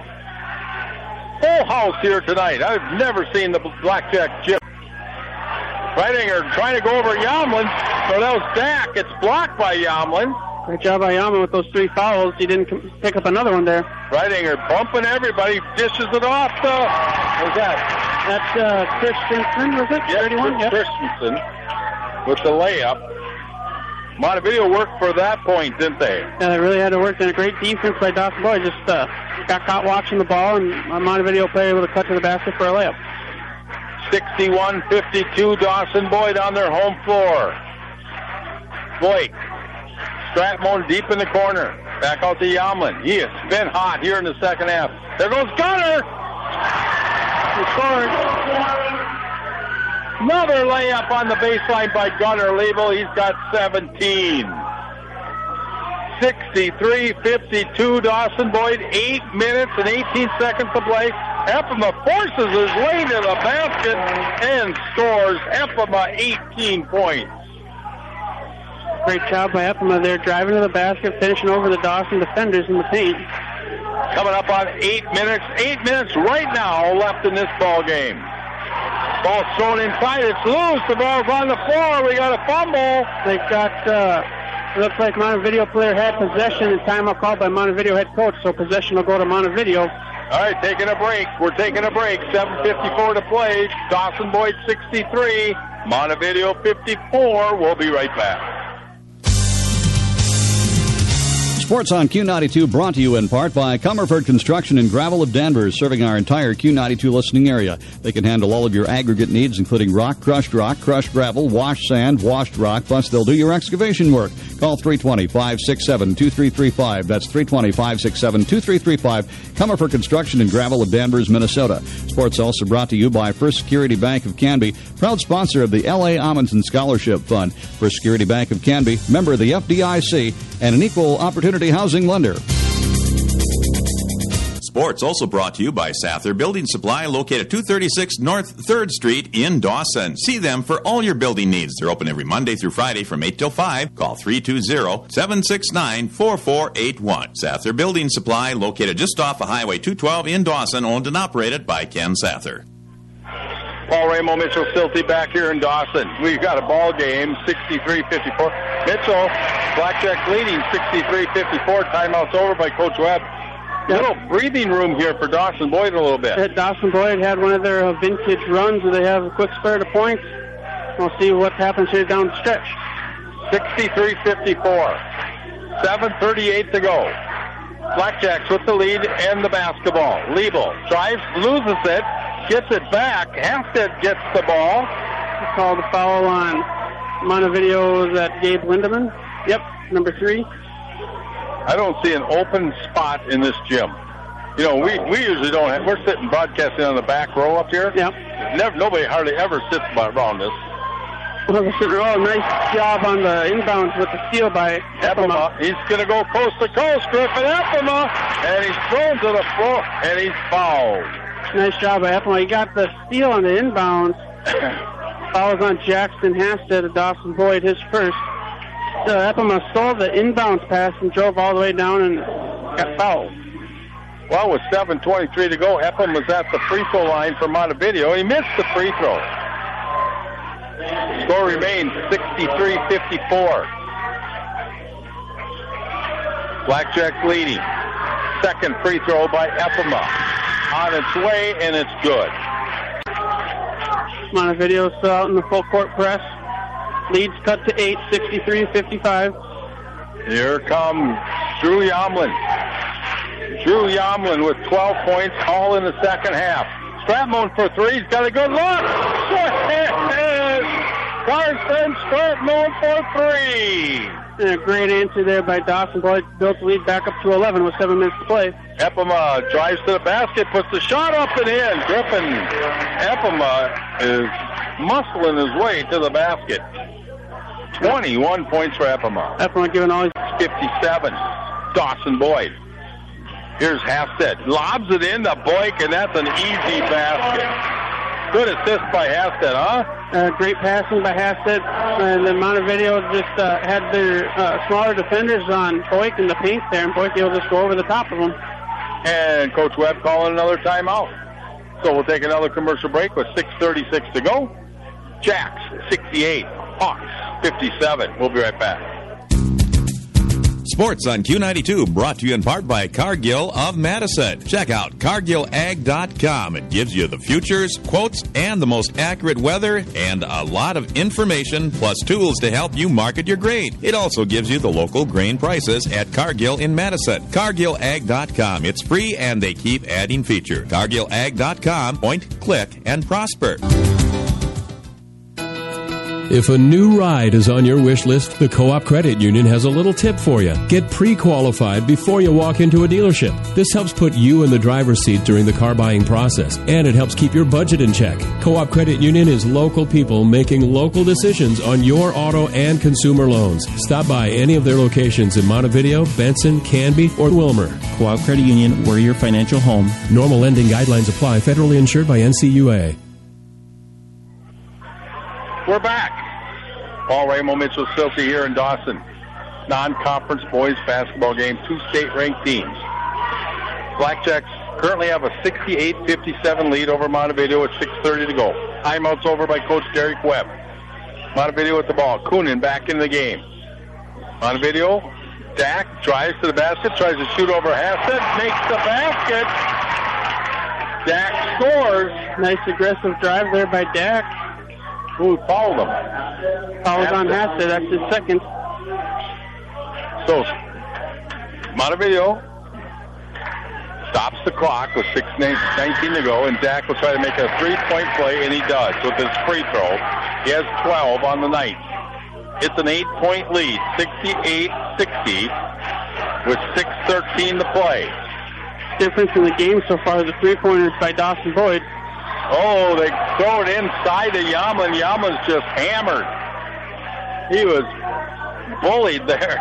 Full house here tonight. I've never seen the Blackjack gym. Reidinger trying to go over Yamlin. So that was Dak. It's blocked by Yamlin.
Great job by Yamlin with those three fouls. He didn't pick up another one there.
Reidinger bumping everybody, dishes it off to, what's that?
That's uh, Christensen, was it?
Yes,
thirty-one? Yep.
Christensen with the layup. Montevideo worked for that point, didn't they?
Yeah, they really had to work. And a great defense by Dawson Boyd. Just uh, got caught watching the ball, and a Montevideo player able to cut to the basket for a layup.
sixty-one fifty-two, Dawson Boyd on their home floor. Blake. Stratmon deep in the corner. Back out to Yamlin. He has been hot here in the second half. There goes Gunner. He scored. Another layup on the baseline by Gunner Lebo. He's got seventeen. sixty-three fifty-two, Dawson Boyd. Eight minutes and eighteen seconds to play. Epima forces his way to the basket and scores. Epima eighteen points.
Great job by Epima there, driving to the basket, finishing over the Dawson defenders in the paint.
Coming up on eight minutes. Eight minutes right now left in this ball game. Ball's thrown inside. It's loose. The ball's on the floor. We got a fumble.
They've got, uh, it looks like Montevideo player had possession, and timeout called by Montevideo head coach, so possession will go to Montevideo.
All right, taking a break. We're taking a break. seven fifty-four to play. Dawson Boyd sixty-three. Montevideo fifty-four. We'll be right back.
Sports on Q ninety-two brought to you in part by Comerford Construction and Gravel of Danvers, serving our entire Q ninety-two listening area. They can handle all of your aggregate needs, including rock, crushed rock, crushed gravel, washed sand, washed rock, plus they'll do your excavation work. Call three two zero, five six seven, two three three five. That's three two zero, five six seven, two three three five. Comerford Construction and Gravel of Danvers, Minnesota. Sports also brought to you by First Security Bank of Canby, proud sponsor of the L A. Amundsen Scholarship Fund. First Security Bank of Canby, member of the F D I C, and an equal opportunity housing lender.
Sports also brought to you by Sather Building Supply, located two thirty-six North third Street in Dawson. See them for all your building needs. They're open every Monday through Friday from eight till five. Call three two zero, seven six nine, four four eight one. Sather Building Supply, located just off of Highway two twelve in Dawson, owned and operated by Ken Sather.
Paul Ramo, Mitchell Silty back here in Dawson. We've got a ball game, sixty-three fifty-four. Mitchell, Blackjack leading sixty-three fifty-four. Timeout's over by Coach Webb. Yep. Little breathing room here for Dawson Boyd a little bit.
At Dawson Boyd had one of their uh, vintage runs where they have a quick spurt of points. We'll see what happens here down the stretch.
sixty-three fifty-four. seven thirty-eight to go. Blackjacks with the lead and the basketball. Liebel drives, loses it, gets it back. Hampstead gets the ball.
They called the foul on Montevideo. Was that Gabe Lindemann? Yep, number three.
I don't see an open spot in this gym. You know, we, we usually don't have, we're sitting broadcasting on the back row up here.
Yep.
Never, nobody hardly ever sits around us.
Well, oh, nice job on the inbounds with the steal by Epima.
He's going to go coast to coast, Griffin Epima, and he's thrown to the floor, and he's fouled.
Nice job by Epima. He got the steal on the inbounds. Foul was on Jackson Hampstead of Dawson Boyd, his first. So Epima stole the inbounds pass and drove all the way down and got fouled.
Well, with seven twenty-three to go, Ephraim was at the free throw line for Montevideo. He missed the free throw. Score remains sixty-three fifty-four. Blackjacks leading. Second free throw by Ephema. On its way, and it's good.
Montevideo still out in the full court press. Leads cut to eight, sixty-three fifty-five.
Here comes Drew Yomlin. Drew Yomlin with twelve points, all in the second half. Stratmon for three. He's got a good look. Carson Stratmon for three.
And a great answer there by Dawson Boyd. Built the lead back up to eleven with seven minutes to play.
Epima drives to the basket, puts the shot up and in. Griffin Epima is muscling his way to the basket. twenty-one points for Epima.
Epima giving all his
fifty-seven. Dawson Boyd. Here's Halstead. Lobs it in to Boyk, and that's an easy basket. Good assist by Halstead, huh?
Uh, great passing by Halstead. And then Montevideo just uh, had their uh, smaller defenders on Boyk in the paint there, and Boyk able to just go over the top of them.
And Coach Webb calling another timeout. So we'll take another commercial break with six thirty-six to go. Jacks, sixty-eight. Hawks, fifty-seven. We'll be right back.
Sports on Q ninety-two, brought to you in part by Cargill of Madison. Check out cargill ag dot com. It gives you the futures, quotes, and the most accurate weather, and a lot of information, plus tools to help you market your grain. It also gives you the local grain prices at Cargill in Madison. cargill ag dot com. It's free, and they keep adding features. cargill ag dot com. Point, click, and prosper.
If a new ride is on your wish list, the Co-op Credit Union has a little tip for you. Get pre-qualified before you walk into a dealership. This helps put you in the driver's seat during the car buying process, and it helps keep your budget in check. Co-op Credit Union is local people making local decisions on your auto and consumer loans. Stop by any of their locations in Montevideo, Benson, Canby, or Wilmer.
Co-op Credit Union, we're your financial home.
Normal lending guidelines apply. Federally insured by N C U A.
We're back. Paul Ramo, Mitchell Silty here in Dawson. Non-conference boys basketball game, two state-ranked teams. Blackjacks currently have a sixty-eight fifty-seven lead over Montevideo with six thirty to go. Timeout's over by Coach Derek Webb. Montevideo with the ball. Coonan back in the game. Montevideo, Dak drives to the basket, tries to shoot over Hassett, makes the basket. Dak scores.
Nice aggressive drive there by Dak.
Who fouled him?
Fouls on Hassett. That's his second.
So, Montevideo stops the clock with six nineteen to go, and Dak will try to make a three-point play, and he does with his free throw. He has twelve on the night. It's an eight-point lead, sixty-eight sixty, with six thirteen to play.
Difference in the game so far, the three-pointers by Dawson Boyd.
Oh, they throw it inside to Yamlin. Yamlin's just hammered. He was bullied there.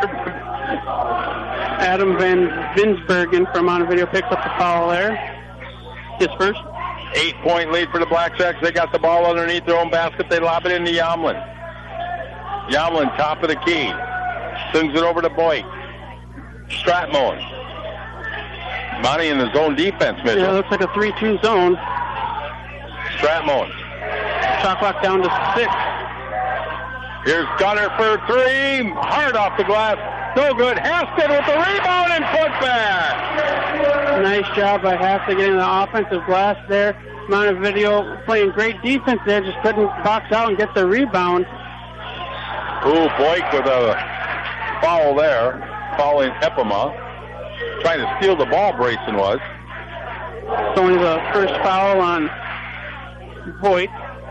Adam Van Vinsbergen from Montevideo picks up the foul there. His first.
Eight-point lead for the Blackjacks. They got the ball underneath their own basket. They lob it into Yamlin. Yamlin, top of the key. Swings it over to Boyk. Stratmon. Monty in the zone defense, Mitchell.
Yeah, it looks like a three two zone.
Stratmon.
Shot clock down to six.
Here's Gunner for three. Hard off the glass. No good. Haskett with the rebound and putback.
Nice job by Haskett getting the offensive glass there. Montevideo playing great defense there. Just couldn't box out and get the rebound.
Ooh, Boyk with a foul there. Fouling Epima. Trying to steal the ball, Brayson was.
It's only the first foul on Boyd.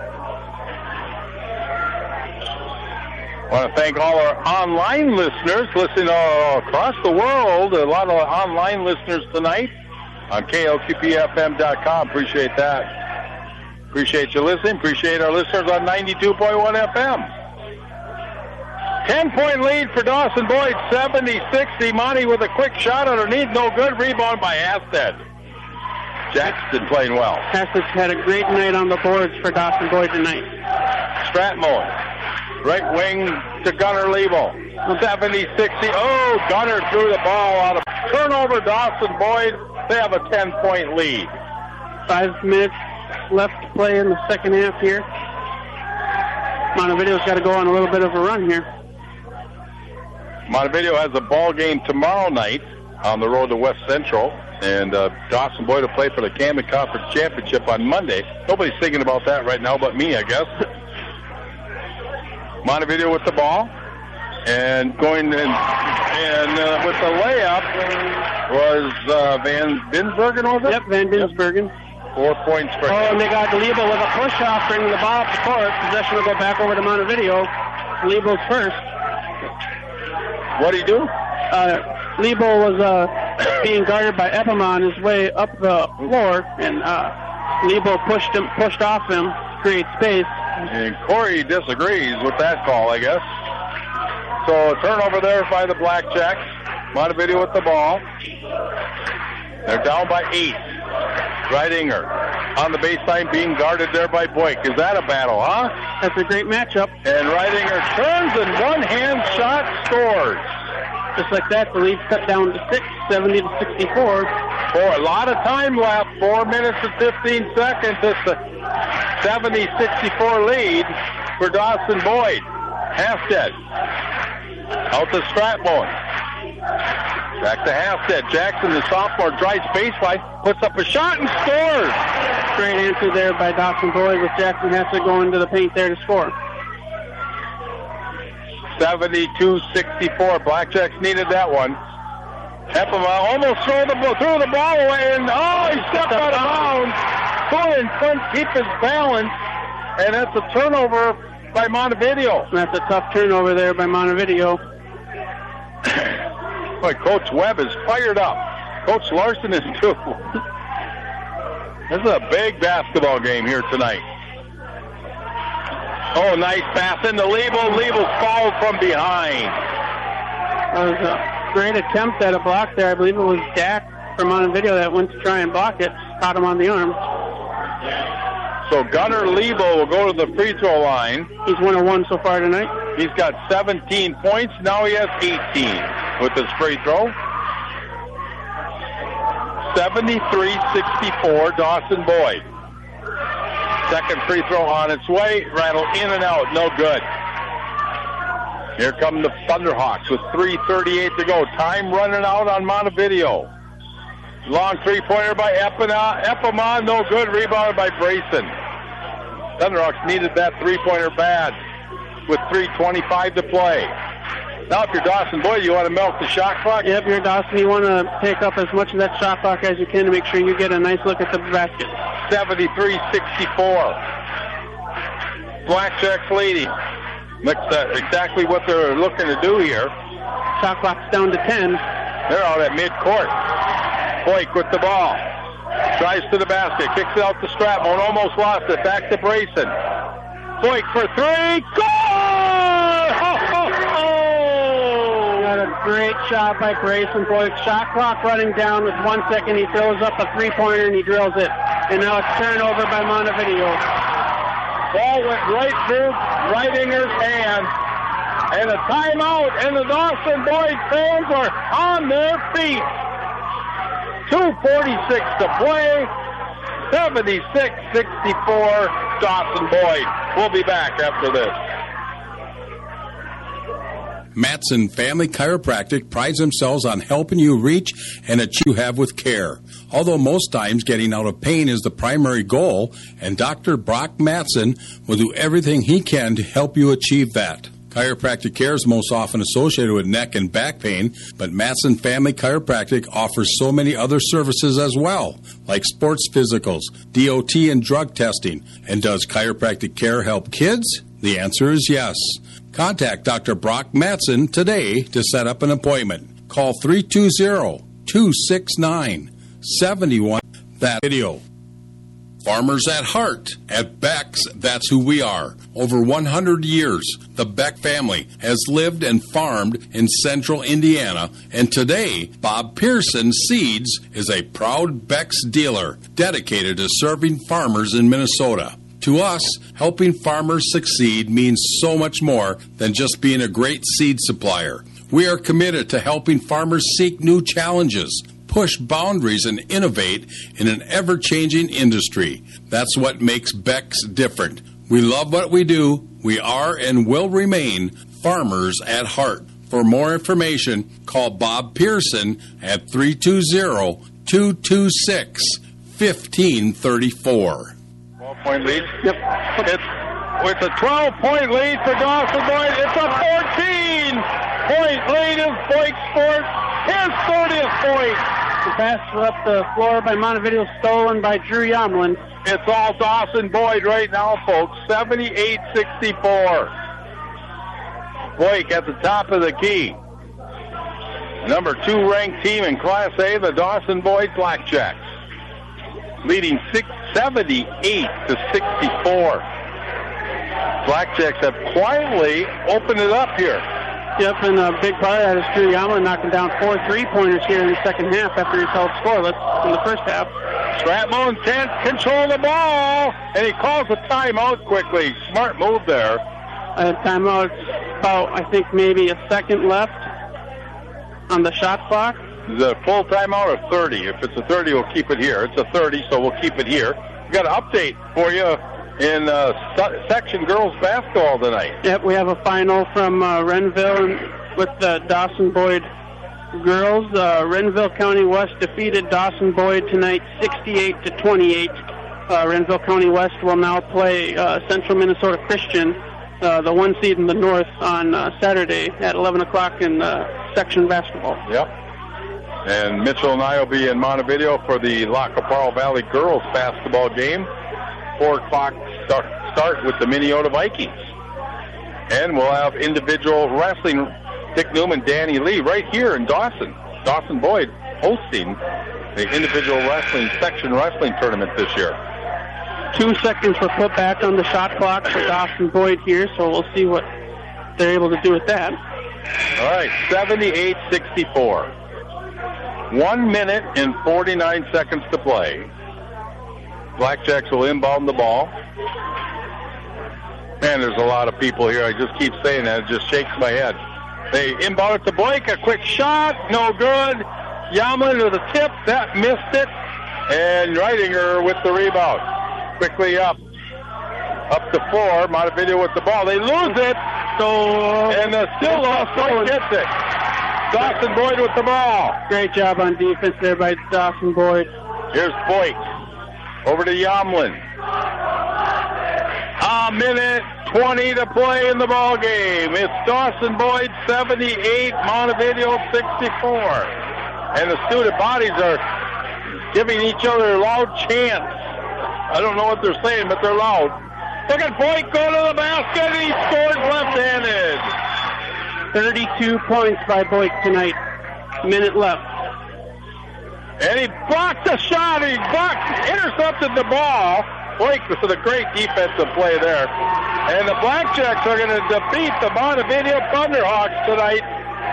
I want to thank all our online listeners listening all across the world. A lot of online listeners tonight on K L Q P F M dot com. Appreciate that. Appreciate you listening. Appreciate our listeners on ninety-two point one F M. ten-point lead for Dawson Boyd, seventy sixty. Monty with a quick shot underneath. No good. Rebound by Hastead. Jackson playing well.
Hastead's had a great night on the boards for Dawson Boyd tonight.
Stratmon, right wing to Gunnar Lebo. seventy sixty. Oh, Gunnar threw the ball out of turnover. Dawson Boyd, they have a ten-point lead.
Five minutes left to play in the second half here. Montevideo's got to go on a little bit of a run here.
Montevideo has a ball game tomorrow night on the road to West Central. And uh, Dawson Boyd will play for the Camden Conference Championship on Monday. Nobody's thinking about that right now but me, I guess. Montevideo with the ball. And going in, and uh, with the layup was uh, Van Binsbergen, was it?
Yep, Van Binsbergen.
Four points for
Oh,
him.
and they got Lebo with a push-off, bringing the ball up the court. Possession will go back over to Montevideo. Lebo's first.
What did he do?
Uh, Lebo was uh, being guarded by Epema on his way up the floor, and uh, Lebo pushed him, pushed off him, to create space.
And Corey disagrees with that call, I guess. So a turnover there by the Blackjacks. Montevideo with the ball. They're down by eight. Reidinger on the baseline being guarded there by Boyk. Is that a battle, huh?
That's a great matchup.
And Reidinger turns and one-hand shot scores.
Just like that, the lead cut down to six, seventy to sixty-four.
Boy, a lot of time left. Four minutes and fifteen seconds. It's a seventy sixty-four lead for Dawson Boyd. Halstead out to Stratmore. Back to Halstead. Jackson, the sophomore, drives baseline, puts up a shot and scores.
Great answer there by Dawson Boyd with Jackson Halstead going to the paint there to score.
seventy-two sixty-four. Blackjacks needed that one. Epema almost threw the, threw the ball away, and oh, he stepped out of bounds. Couldn't, couldn't keep his balance, and that's a turnover by Montevideo.
That's a tough turnover there by Montevideo.
Boy, Coach Webb is fired up. Coach Larson is too. This is a big basketball game here tonight. Oh, nice pass into Lebo. Lebo's fouled from behind.
That was a great attempt at a block there. I believe it was Dak from Montevideo that went to try and block it. Caught him on the arm.
So Gunnar Lebo will go to the free throw line.
He's one of one so far tonight.
He's got seventeen points. Now he has eighteen with his free throw. seventy-three sixty-four, Dawson Boyd. Second free throw on its way. Rattle in and out. No good. Here come the Thunderhawks with three thirty-eight to go. Time running out on Montevideo. Long three-pointer by Epema. Epema, no good. Rebounded by Brayson. Thunderhawks needed that three-pointer bad with three twenty-five to play. Now, if you're Dawson Boyd, you want to milk the shot clock?
Yep, you're Dawson. You want to take up as much of that shot clock as you can to make sure you get a nice look at the basket.
seventy-three sixty-four. Blackjacks leading. That's uh, exactly what they're looking to do here.
Shot clock's down to ten.
They're out at midcourt. Boyk with the ball. Drives to the basket. Kicks it out to Stratmore. Almost lost it. Back to Brayson. Boyk for three. Goal! Ho, ho, ho!
Got a great shot by Brayson. Boyk. Shot clock running down with one second. He throws up a three-pointer and he drills it. And now it's turnover by Montevideo.
Ball went right through Reidinger's hand. And a timeout. And the Dawson Boyd fans are on their feet. two forty-six to play. seventy-six sixty-four, Dawson Boyd. We'll be back after this.
Matson Family Chiropractic prides themselves on helping you reach and achieve you have with care. Although most times getting out of pain is the primary goal, and Doctor Brock Matson will do everything he can to help you achieve that. Chiropractic care is most often associated with neck and back pain, but Matson Family Chiropractic offers so many other services as well, like sports physicals, D O T, and drug testing. And does chiropractic care help kids? The answer is yes. Contact Doctor Brock Matson today to set up an appointment. Call three two zero, two six nine, seven one. That video. Farmers at heart. At Beck's, that's who we are. Over one hundred years, the Beck family has lived and farmed in central Indiana, and today, Bob Pearson Seeds is a proud Beck's dealer dedicated to serving farmers in Minnesota. To us, helping farmers succeed means so much more than just being a great seed supplier. We are committed to helping farmers seek new challenges, push boundaries, and innovate in an ever-changing industry. That's what makes Beck's different. We love what we do. We are and will remain farmers at heart. For more information, call Bob Pearson at three two zero, two two six, one five three four.
twelve-point lead.
Yep.
It's with a twelve-point lead for Dawson Boyd. It's a fourteen-point lead as Blake scores his thirtieth point.
The pass was up the floor by Montevideo, stolen by Drew Yomlin.
It's all Dawson Boyd right now, folks. seventy-eight sixty-four. Blake at the top of the key. Number two ranked team in Class A, the Dawson Boyd Blackjacks, leading six seventy-eight to sixty-four. Blackjacks have quietly opened it up here.
Yep, and a big part of that is Drew Yomlin knocking down four three-pointers here in the second half after he's held scoreless in the first half.
Stratmo intent, control the ball, and he calls a timeout quickly. Smart move there.
A timeout, about, I think, maybe a second left on the shot clock.
Is it a full timeout or thirty? If it's a thirty, we'll keep it here. It's a thirty, so we'll keep it here. We got an update for you in uh, section girls basketball tonight.
Yep, we have a final from uh, Renville and with the Dawson Boyd girls. Uh, Renville County West defeated Dawson Boyd tonight sixty-eight to twenty-eight. Uh, Renville County West will now play uh, Central Minnesota Christian, uh, the one seed in the north, on uh, Saturday at eleven o'clock in uh, section basketball.
Yep. And Mitchell and I will be in Montevideo for the La Caparo Valley girls basketball game. Four o'clock start, start with the Minnesota Vikings. And we'll have individual wrestling. Dick Newman, Danny Lee, right here in Dawson. Dawson Boyd hosting the individual wrestling section wrestling tournament this year.
Two seconds were put back on the shot clock for Dawson Boyd here, so we'll see what they're able to do with that.
All right, seventy-eight sixty-four. One minute and forty-nine seconds to play. Blackjacks will inbound the ball. Man, there's a lot of people here. I just keep saying that. It just shakes my head. They inbound it to Blake. A quick shot. No good. Yomlin with a tip. That missed it. And Reidinger with the rebound. Quickly up. Up to four. Montevideo with the ball. They lose it. So And uh, still lost. Blake gets it. Dawson Boyd with the ball.
Great job on defense there by Dawson Boyd.
Here's Boyd. Over to Yomlin. A minute twenty to play in the ball game. It's Dawson Boyd seventy-eight, Montevideo sixty-four. And the student bodies are giving each other loud chants. I don't know what they're saying, but they're loud. Look at Boyd go to the basket, and he scores left-handed.
thirty-two points by Boyd tonight. Minute left.
And he blocked the shot. He blocked, intercepted the ball. Blake with a great defensive play there. And the Blackjacks are going to defeat the Montevideo Thunderhawks tonight.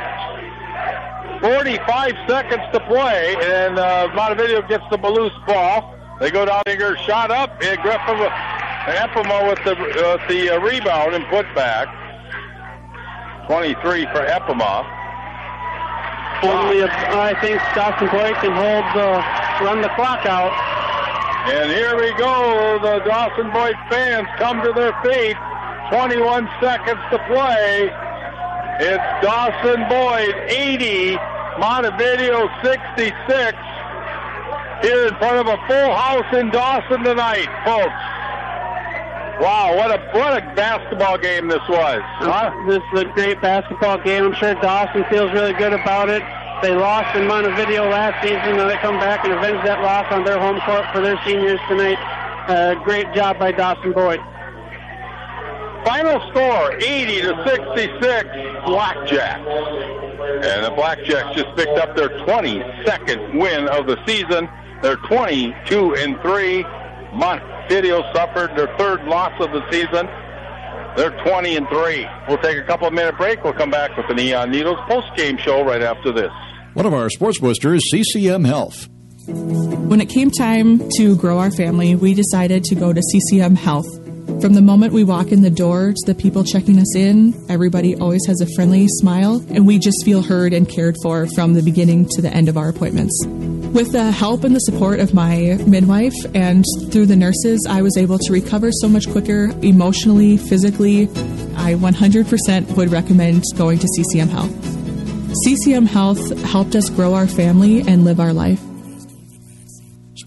forty-five seconds to play, and uh, Montevideo gets the loose ball. They go down here, shot up, and Epima with the, uh, the uh, rebound and put back. twenty-three for Epima.
Only, I think Dawson Boyd can hold the, run the clock out.
And here we go. The Dawson Boyd fans come to their feet. twenty-one seconds to play. It's Dawson Boyd eighty, Montevideo sixty-six. Here in front of a full house in Dawson tonight, folks. Wow, what a what a basketball game this was.
Huh? This is a great basketball game. I'm sure Dawson feels really good about it. They lost in Montevideo last season, and they come back and avenge that loss on their home court for their seniors tonight. Uh, great job by Dawson Boyd.
Final score, eighty to sixty-six, Blackjacks. And the Blackjacks just picked up their twenty-second win of the season. They're twenty-two and three. Montevideo suffered their third loss of the season. They're twenty and three. We'll take a couple of minute break. We'll come back with the Neon Needles post-game show right after this.
One of our sports boosters, C C M Health.
When it came time to grow our family, we decided to go to C C M Health. From the moment we walk in the door to the people checking us in, everybody always has a friendly smile, and we just feel heard and cared for from the beginning to the end of our appointments. With the help and the support of my midwife and through the nurses, I was able to recover so much quicker emotionally, physically. I one hundred percent would recommend going to C C M Health. C C M Health helped us grow our family and live our life.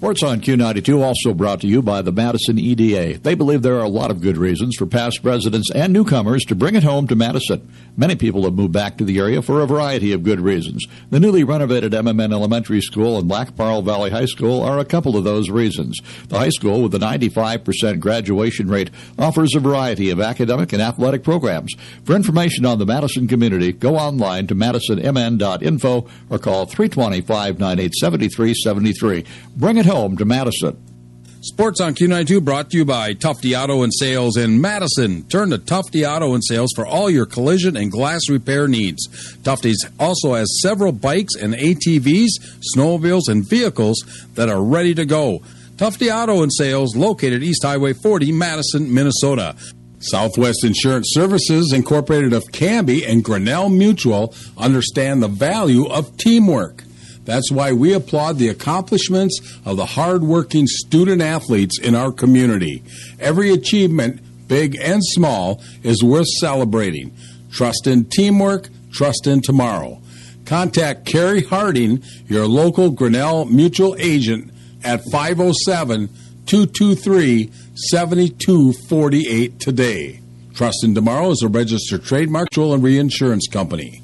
Sports on Q ninety-two also brought to you by the Madison E D A. They believe there are a lot of good reasons for past residents and newcomers to bring it home to Madison. Many people have moved back to the area for a variety of good reasons. The newly renovated M M N Elementary School and Black Pearl Valley High School are a couple of those reasons. The high school, with a ninety-five percent graduation rate, offers a variety of academic and athletic programs. For information on the Madison community, go online to madison m n dot info or call three two zero, five nine eight, seven three seven three. Bring it home to Madison.
Sports on Q ninety-two brought to you by Tufty Auto and Sales in Madison. Turn to Tufty Auto and Sales for all your collision and glass repair needs. Tufty's also has several bikes and A T Vs, snowmobiles, and vehicles that are ready to go. Tufty Auto and Sales, located East Highway forty, Madison, Minnesota. Southwest Insurance Services, Incorporated of Canby and Grinnell Mutual, understand the value of teamwork. That's why we applaud the accomplishments of the hard-working student-athletes in our community. Every achievement, big and small, is worth celebrating. Trust in teamwork, trust in tomorrow. Contact Carrie Harding, your local Grinnell Mutual agent, at five oh seven, two two three, seven two four eight today. Trust in Tomorrow is a registered trademark and reinsurance company.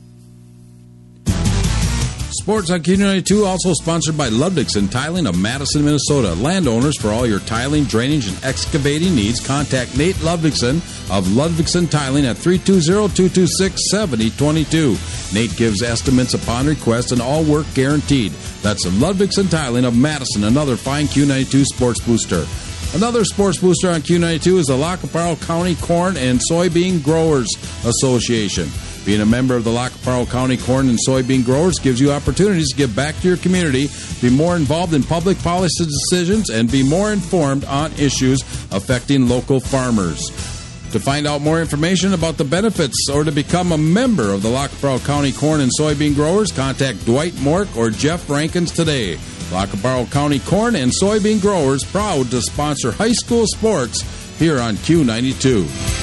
Sports on Q ninety-two also sponsored by Ludvigsen Tiling of Madison, Minnesota. Landowners, for all your tiling, drainage, and excavating needs, contact Nate Ludvigsen of Ludvigsen Tiling at three two zero, two two six, seven zero two two. Nate gives estimates upon request and all work guaranteed. That's Ludvigsen Tiling of Madison, another fine Q ninety-two sports booster. Another sports booster on Q ninety-two is the Lackaparle County Corn and Soybean Growers Association. Being a member of the Lackaparle County Corn and Soybean Growers gives you opportunities to give back to your community, be more involved in public policy decisions, and be more informed on issues affecting local farmers. To find out more information about the benefits or to become a member of the Lackaparle County Corn and Soybean Growers, contact Dwight Mork or Jeff Rankins today. Lackaparle County Corn and Soybean Growers, proud to sponsor high school sports here on Q ninety-two.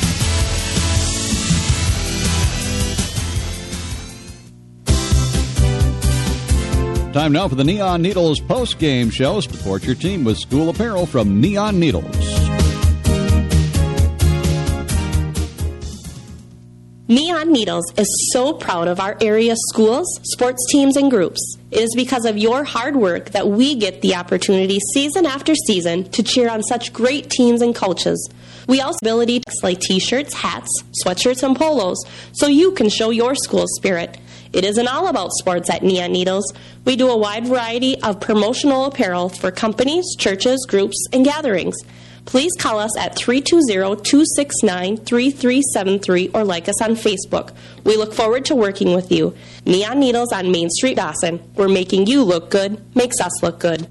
Time now for the Neon Needles post-game show. Support your team with school apparel from Neon Needles.
Neon Needles is so proud of our area schools, sports teams, and groups. It is because of your hard work that we get the opportunity season after season to cheer on such great teams and coaches. We also have ability like t-shirts, hats, sweatshirts, and polos so you can show your school spirit. It isn't all about sports at Neon Needles. We do a wide variety of promotional apparel for companies, churches, groups, and gatherings. Please call us at three two zero, two six nine, three three seven three or like us on Facebook. We look forward to working with you. Neon Needles on Main Street, Dawson. We're making you look good, makes us look good.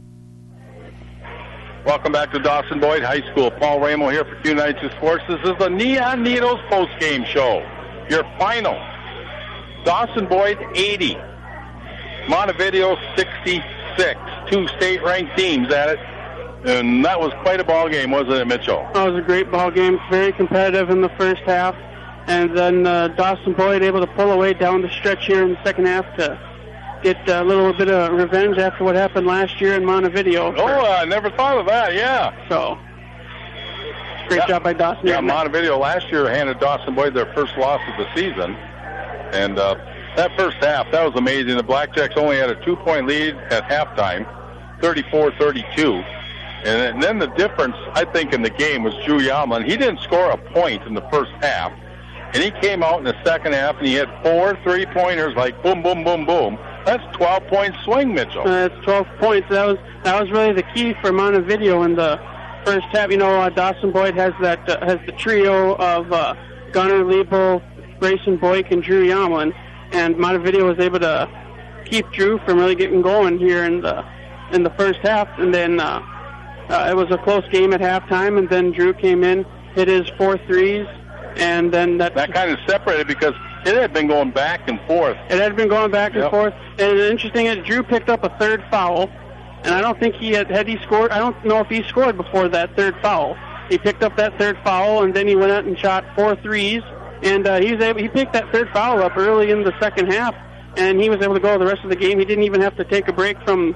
Welcome back to Dawson Boyd High School. Paul Ramo here for Q ninety-two Sports. This is the Neon Needles post-game show. Your final. Dawson Boyd eighty, Montevideo sixty-six. Two state-ranked teams at it, and that was quite a ball game, wasn't it, Mitchell?
That was a great ball game. Very competitive in the first half, and then uh, Dawson Boyd able to pull away down the stretch here in the second half to get a little bit of revenge after what happened last year in Montevideo.
Oh, I never thought of that. Yeah.
So, great yeah. job by Dawson.
Yeah, Montevideo last year handed Dawson Boyd their first loss of the season. And uh, that first half, that was amazing. The Blackjacks only had a two-point lead at halftime, thirty-four thirty-two. And then the difference, I think, in the game was Drew Yamlin. He didn't score a point in the first half. And he came out in the second half, and he had four three-pointers, like boom, boom, boom, boom. That's twelve-point swing, Mitchell.
Uh, that's twelve points. That was that was really the key for Montevideo in the first half. You know, uh, Dawson Boyd has that uh, has the trio of uh, Gunnar Liebel, Grayson Boyk, and Drew Yamlin, and Montevideo was able to keep Drew from really getting going here in the in the first half, and then uh, uh, it was a close game at halftime, and then Drew came in, hit his four threes, and then that
that kind of separated because it had been going back and forth.
It had been going back and
yep.
forth, and the interesting is Drew picked up a third foul, and I don't think he had had he scored. I don't know if he scored before that third foul. He picked up that third foul, and then he went out and shot four threes. And uh, he was able, he picked that third foul up early in the second half, and he was able to go the rest of the game. He didn't even have to take a break from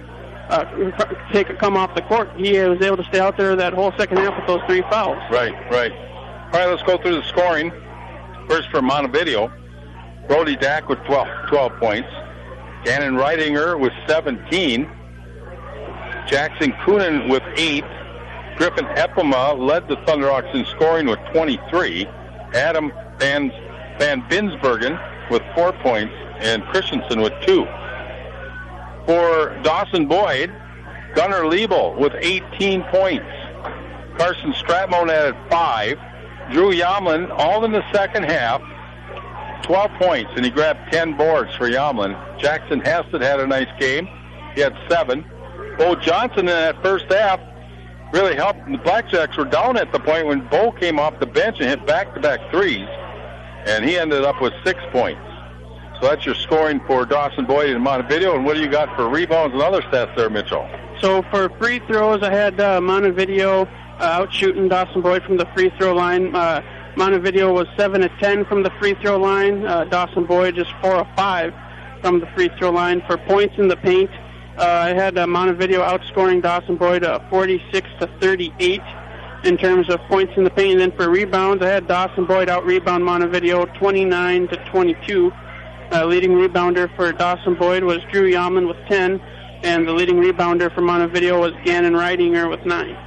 uh, take a come off the court. He was able to stay out there that whole second half with those three fouls.
Right, right. All right, let's go through the scoring. First for Montevideo, Brody Dack with twelve, twelve points. Gannon Reidinger with seventeen. Jackson Coonan with eight. Griffin Eppema led the Thunderhawks in scoring with twenty-three. Adam Van, Van Binsbergen with four points. And Christensen with two. For Dawson Boyd, Gunnar Liebel with eighteen points. Carson Stratmone added five. Drew Yamlin, all in the second half, twelve points, and he grabbed ten boards for Yamlin. Jackson Heston had a nice game. He had seven. Bo Johnson in that first half really helped. The Blackjacks were down at the point when Bo came off the bench and hit back-to-back threes, and he ended up with six points. So that's your scoring for Dawson Boyd in Montevideo. And what do you got for rebounds and other stats there, Mitchell?
So for free throws, I had uh, Montevideo uh, out shooting Dawson Boyd from the free throw line. Uh, Montevideo was seven of ten from the free throw line. Uh, Dawson Boyd just four of five from the free throw line. For points in the paint, uh, I had uh, Montevideo outscoring Dawson Boyd uh, forty-six to thirty-eight in terms of points in the paint. And then for rebounds, I had Dawson Boyd out rebound Montevideo twenty-nine to twenty-two. Uh, leading rebounder for Dawson Boyd was Drew Yamlin with ten, and the leading rebounder for Montevideo was Gannon Reidinger with nine.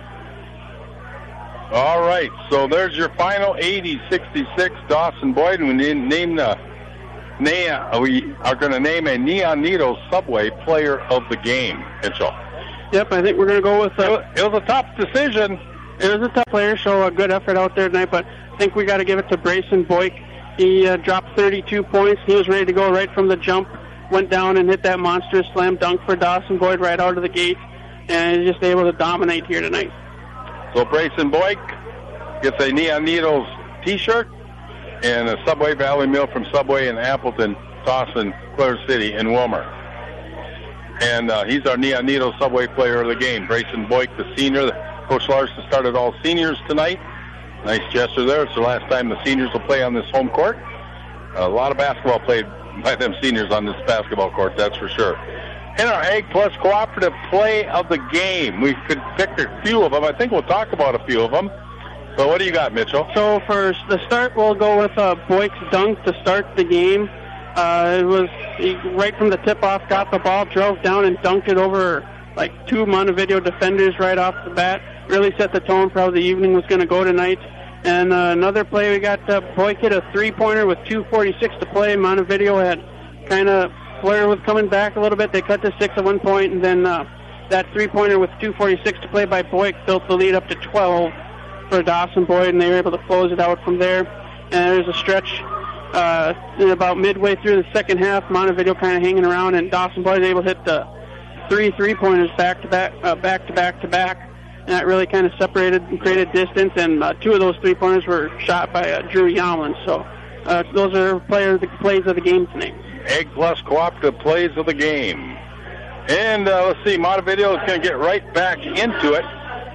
All right, so there's your final eighty sixty-six Dawson Boyd, and we name the name, we are going to name a Neon Needles Subway Player of the Game, Mitchell.
Yep, I think we're going to go with. Uh,
it was a tough decision.
It was a tough player, so a good effort out there tonight. But I think we got to give it to Brayson Boyk. He uh, dropped thirty-two points. He was ready to go right from the jump. Went down and hit that monstrous slam dunk for Dawson Boyd right out of the gate, and he's just able to dominate here tonight.
So Brayson Boyk gets a Neon Needles T-shirt and a Subway Valley Meal from Subway in Appleton, Dawson, Clear City, and Wilmer. And uh, he's our Neon Needles Subway Player of the Game. Brayson Boyk, the senior. Coach Larson started all seniors tonight. Nice gesture there. It's the last time the seniors will play on this home court. A lot of basketball played by them seniors on this basketball court, that's for sure. In our Ag Plus Cooperative Play of the Game, we could pick a few of them. I think we'll talk about a few of them. So what do you got, Mitchell?
So for the start, we'll go with uh, Boyk's dunk to start the game. Uh, it was he, right from the tip-off, got the ball, drove down and dunked it over like two Montevideo defenders right off the bat. Really set the tone for how the evening was going to go tonight. And uh, another play, we got uh, Boyk hit a three-pointer with two forty-six to play. Montevideo had kind of, Fleur was coming back a little bit. They cut to six at one point, and then uh, that three-pointer with two forty-six to play by Boyk built the lead up to twelve for Dawson Boyd, and they were able to close it out from there. And there's a stretch uh, about midway through the second half, Montevideo kind of hanging around, and Dawson Boyd was able to hit the three three-pointers back-to-back, uh, back-to-back-to-back. And that really kind of separated and created distance, and uh, two of those three-pointers were shot by uh, Drew Yamlin. So uh, those are player, the plays of the game tonight.
Egg Plus Cooperative Plays of the Game. And uh, let's see, Montevideo is going to get right back into it.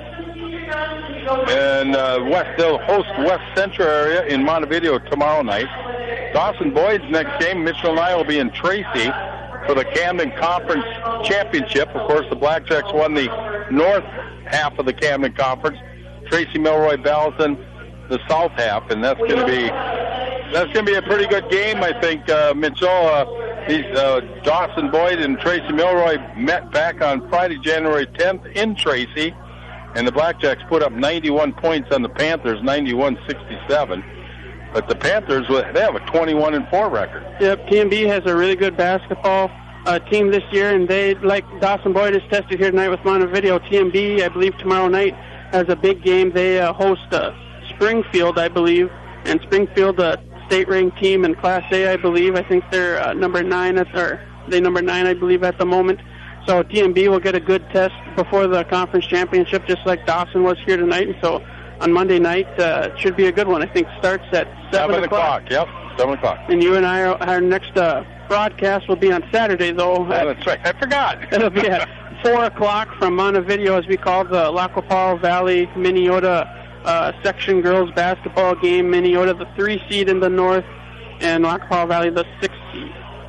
And uh, West, they'll host West Central area in Montevideo tomorrow night. Dawson Boyd's next game, Mitchell and I will be in Tracy for the Camden Conference Championship. Of course, the Blackjacks won the north half of the Camden Conference. Tracy Milroy Balaton the south half, and that's going to be that's going to be a pretty good game, I think. Uh, Mitchell, uh, these uh, Dawson Boyd and Tracy Milroy met back on Friday, January tenth in Tracy, and the Blackjacks put up ninety-one points on the Panthers, ninety-one sixty-seven. But the Panthers, they have a twenty-one and four record.
Yep, T M B has a really good basketball uh, team this year, and they, like Dawson Boyd has tested here tonight with Montevideo. T M B, I believe tomorrow night, has a big game. They uh, host uh, Springfield, I believe, and Springfield, a state-ranked team in Class A, I believe. I think they're uh, number nine, at, or they number nine, I believe, at the moment. So T M B will get a good test before the conference championship, just like Dawson was here tonight. And so on Monday night, uh, it should be a good one. I think starts at seven,
seven o'clock.
o'clock.
Yep, seven o'clock.
And you and I, are, our next uh, broadcast will be on Saturday, though.
Yeah, that's right. I forgot.
It'll be at four o'clock from Montevideo, as we call the Lacopal Valley Minneota uh, section girls basketball game. Minneota, the three seed in the north, and Lacopal Valley, the six seed.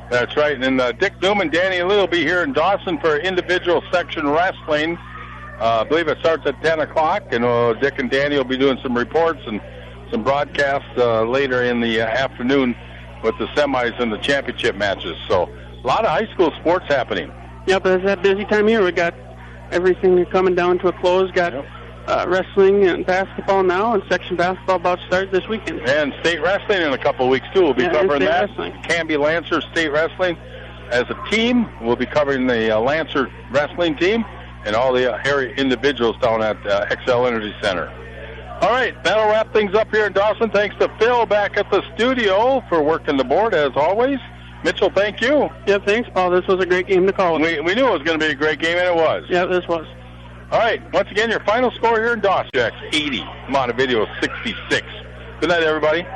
That's right. And then uh, Dick Newman, Danny Lee will be here in Dawson for individual section wrestling. Uh, I believe it starts at ten o'clock, and uh, Dick and Danny will be doing some reports and some broadcasts uh, later in the uh, afternoon with the semis and the championship matches. So a lot of high school sports happening.
Yep, it's that busy time of year. We got everything coming down to a close. Got yep. uh, wrestling and basketball now, and section basketball about to start this weekend.
And state wrestling in a couple of weeks, too. We'll be
yeah,
covering that.
Wrestling.
Canby Lancer State Wrestling. As a team, we'll be covering the uh, Lancer wrestling team and all the uh, area individuals down at uh, X L Energy Center. All right, that'll wrap things up here in Dawson. Thanks to Phil back at the studio for working the board, as always. Mitchell, thank you.
Yeah, thanks, Paul. This was a great game to call.
We, we knew it was going to be a great game, and it was.
Yeah, this was.
All right, once again, your final score here in Dawson, Jacks, eighty. Montevideo, sixty-six. Good night, everybody.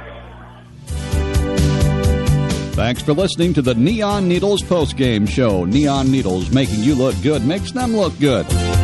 Thanks for listening to the Neon Needles postgame show. Neon Needles, making you look good makes them look good.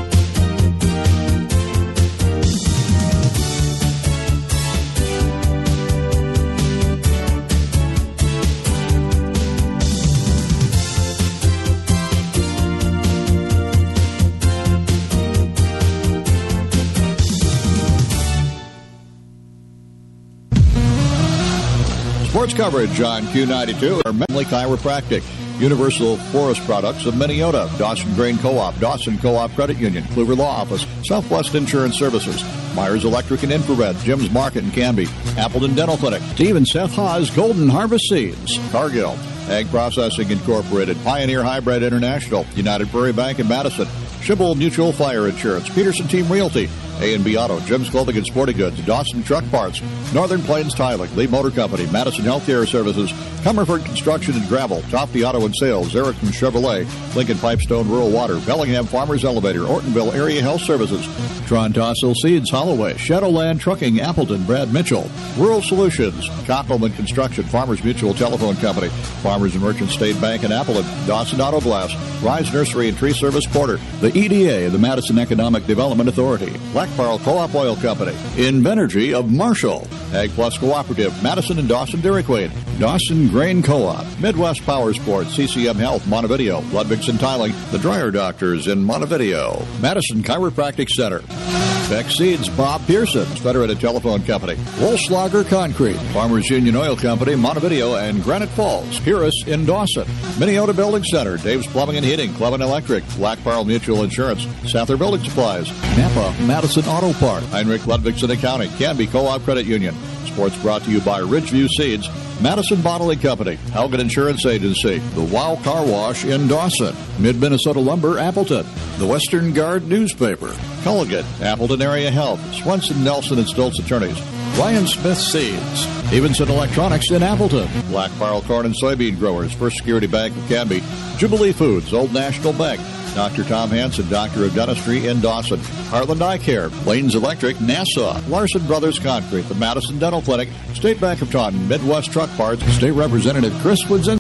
Sports coverage on Q ninety-two are Family Chiropractic, Universal Forest Products of Minneota, Dawson Grain Co-op, Dawson Co-op Credit Union, Kluver Law Office, Southwest Insurance Services, Myers Electric and Infrared, Jim's Market and Canby, Appleton Dental Clinic, Steve and Seth Haas Golden Harvest Seeds, Cargill, Ag Processing Incorporated, Pioneer Hybrid International, United Prairie Bank in Madison, Schibble Mutual Fire Insurance, Peterson Team Realty, A and B Auto, Jim's Clothing and Sporting Goods, Dawson Truck Parts, Northern Plains Tiling, Lee Motor Company, Madison Healthcare Services, Comerford Construction and Gravel, Toffee Auto and Sales, Erickson Chevrolet, Lincoln Pipestone Rural Water, Bellingham Farmers Elevator, Ortonville Area Health Services, Tron Tossel Seeds, Holloway, Shadowland Trucking, Appleton, Brad Mitchell, Rural Solutions, Koppelman Construction, Farmers Mutual Telephone Company, Farmers and Merchant State Bank in Appleton, Dawson Auto Glass, Rise Nursery and Tree Service Porter, the E D A, the Madison Economic Development Authority, Black Pearl Co-op Oil Company, Invenergy of Marshall, Ag Plus Cooperative, Madison and Dawson Dairy Queen, Dawson Grain Co-op, Midwest Power Sports, C C M Health, Montevideo, Ludwigson Tiling, the Dryer Doctors in Montevideo, Madison Chiropractic Center, Beck Seeds, Bob Pearson's Federated Telephone Company, Wolfslager Concrete, Farmers Union Oil Company, Montevideo and Granite Falls, Purus in Dawson, Minneota Building Center, Dave's Plumbing and Heating, Clevin Electric, Black Pearl Mutual Insurance, Sather Building Supplies, Napa, Madison Auto Park, Heinrich Ludwigson Accounting, Canby Co-op Credit Union. Sports brought to you by Ridgeview Seeds, Madison Bottling Company, Helget Insurance Agency, the Wow Car Wash in Dawson, Mid-Minnesota Lumber, Appleton, the Western Guard Newspaper, Culligan, Appleton Area Health, Swenson, Nelson and Stoltz Attorneys, Ryan Smith Seeds, Evenson Electronics in Appleton, Black Pearl Corn and Soybean Growers, First Security Bank of Canby, Jubilee Foods, Old National Bank, Doctor Tom Hansen, Doctor of Dentistry in Dawson, Heartland Eye Care, Lanes Electric, Nassau, Larson Brothers Concrete, the Madison Dental Clinic, State Bank of Taunton, Midwest Truck Parts, State Representative Chris Woods.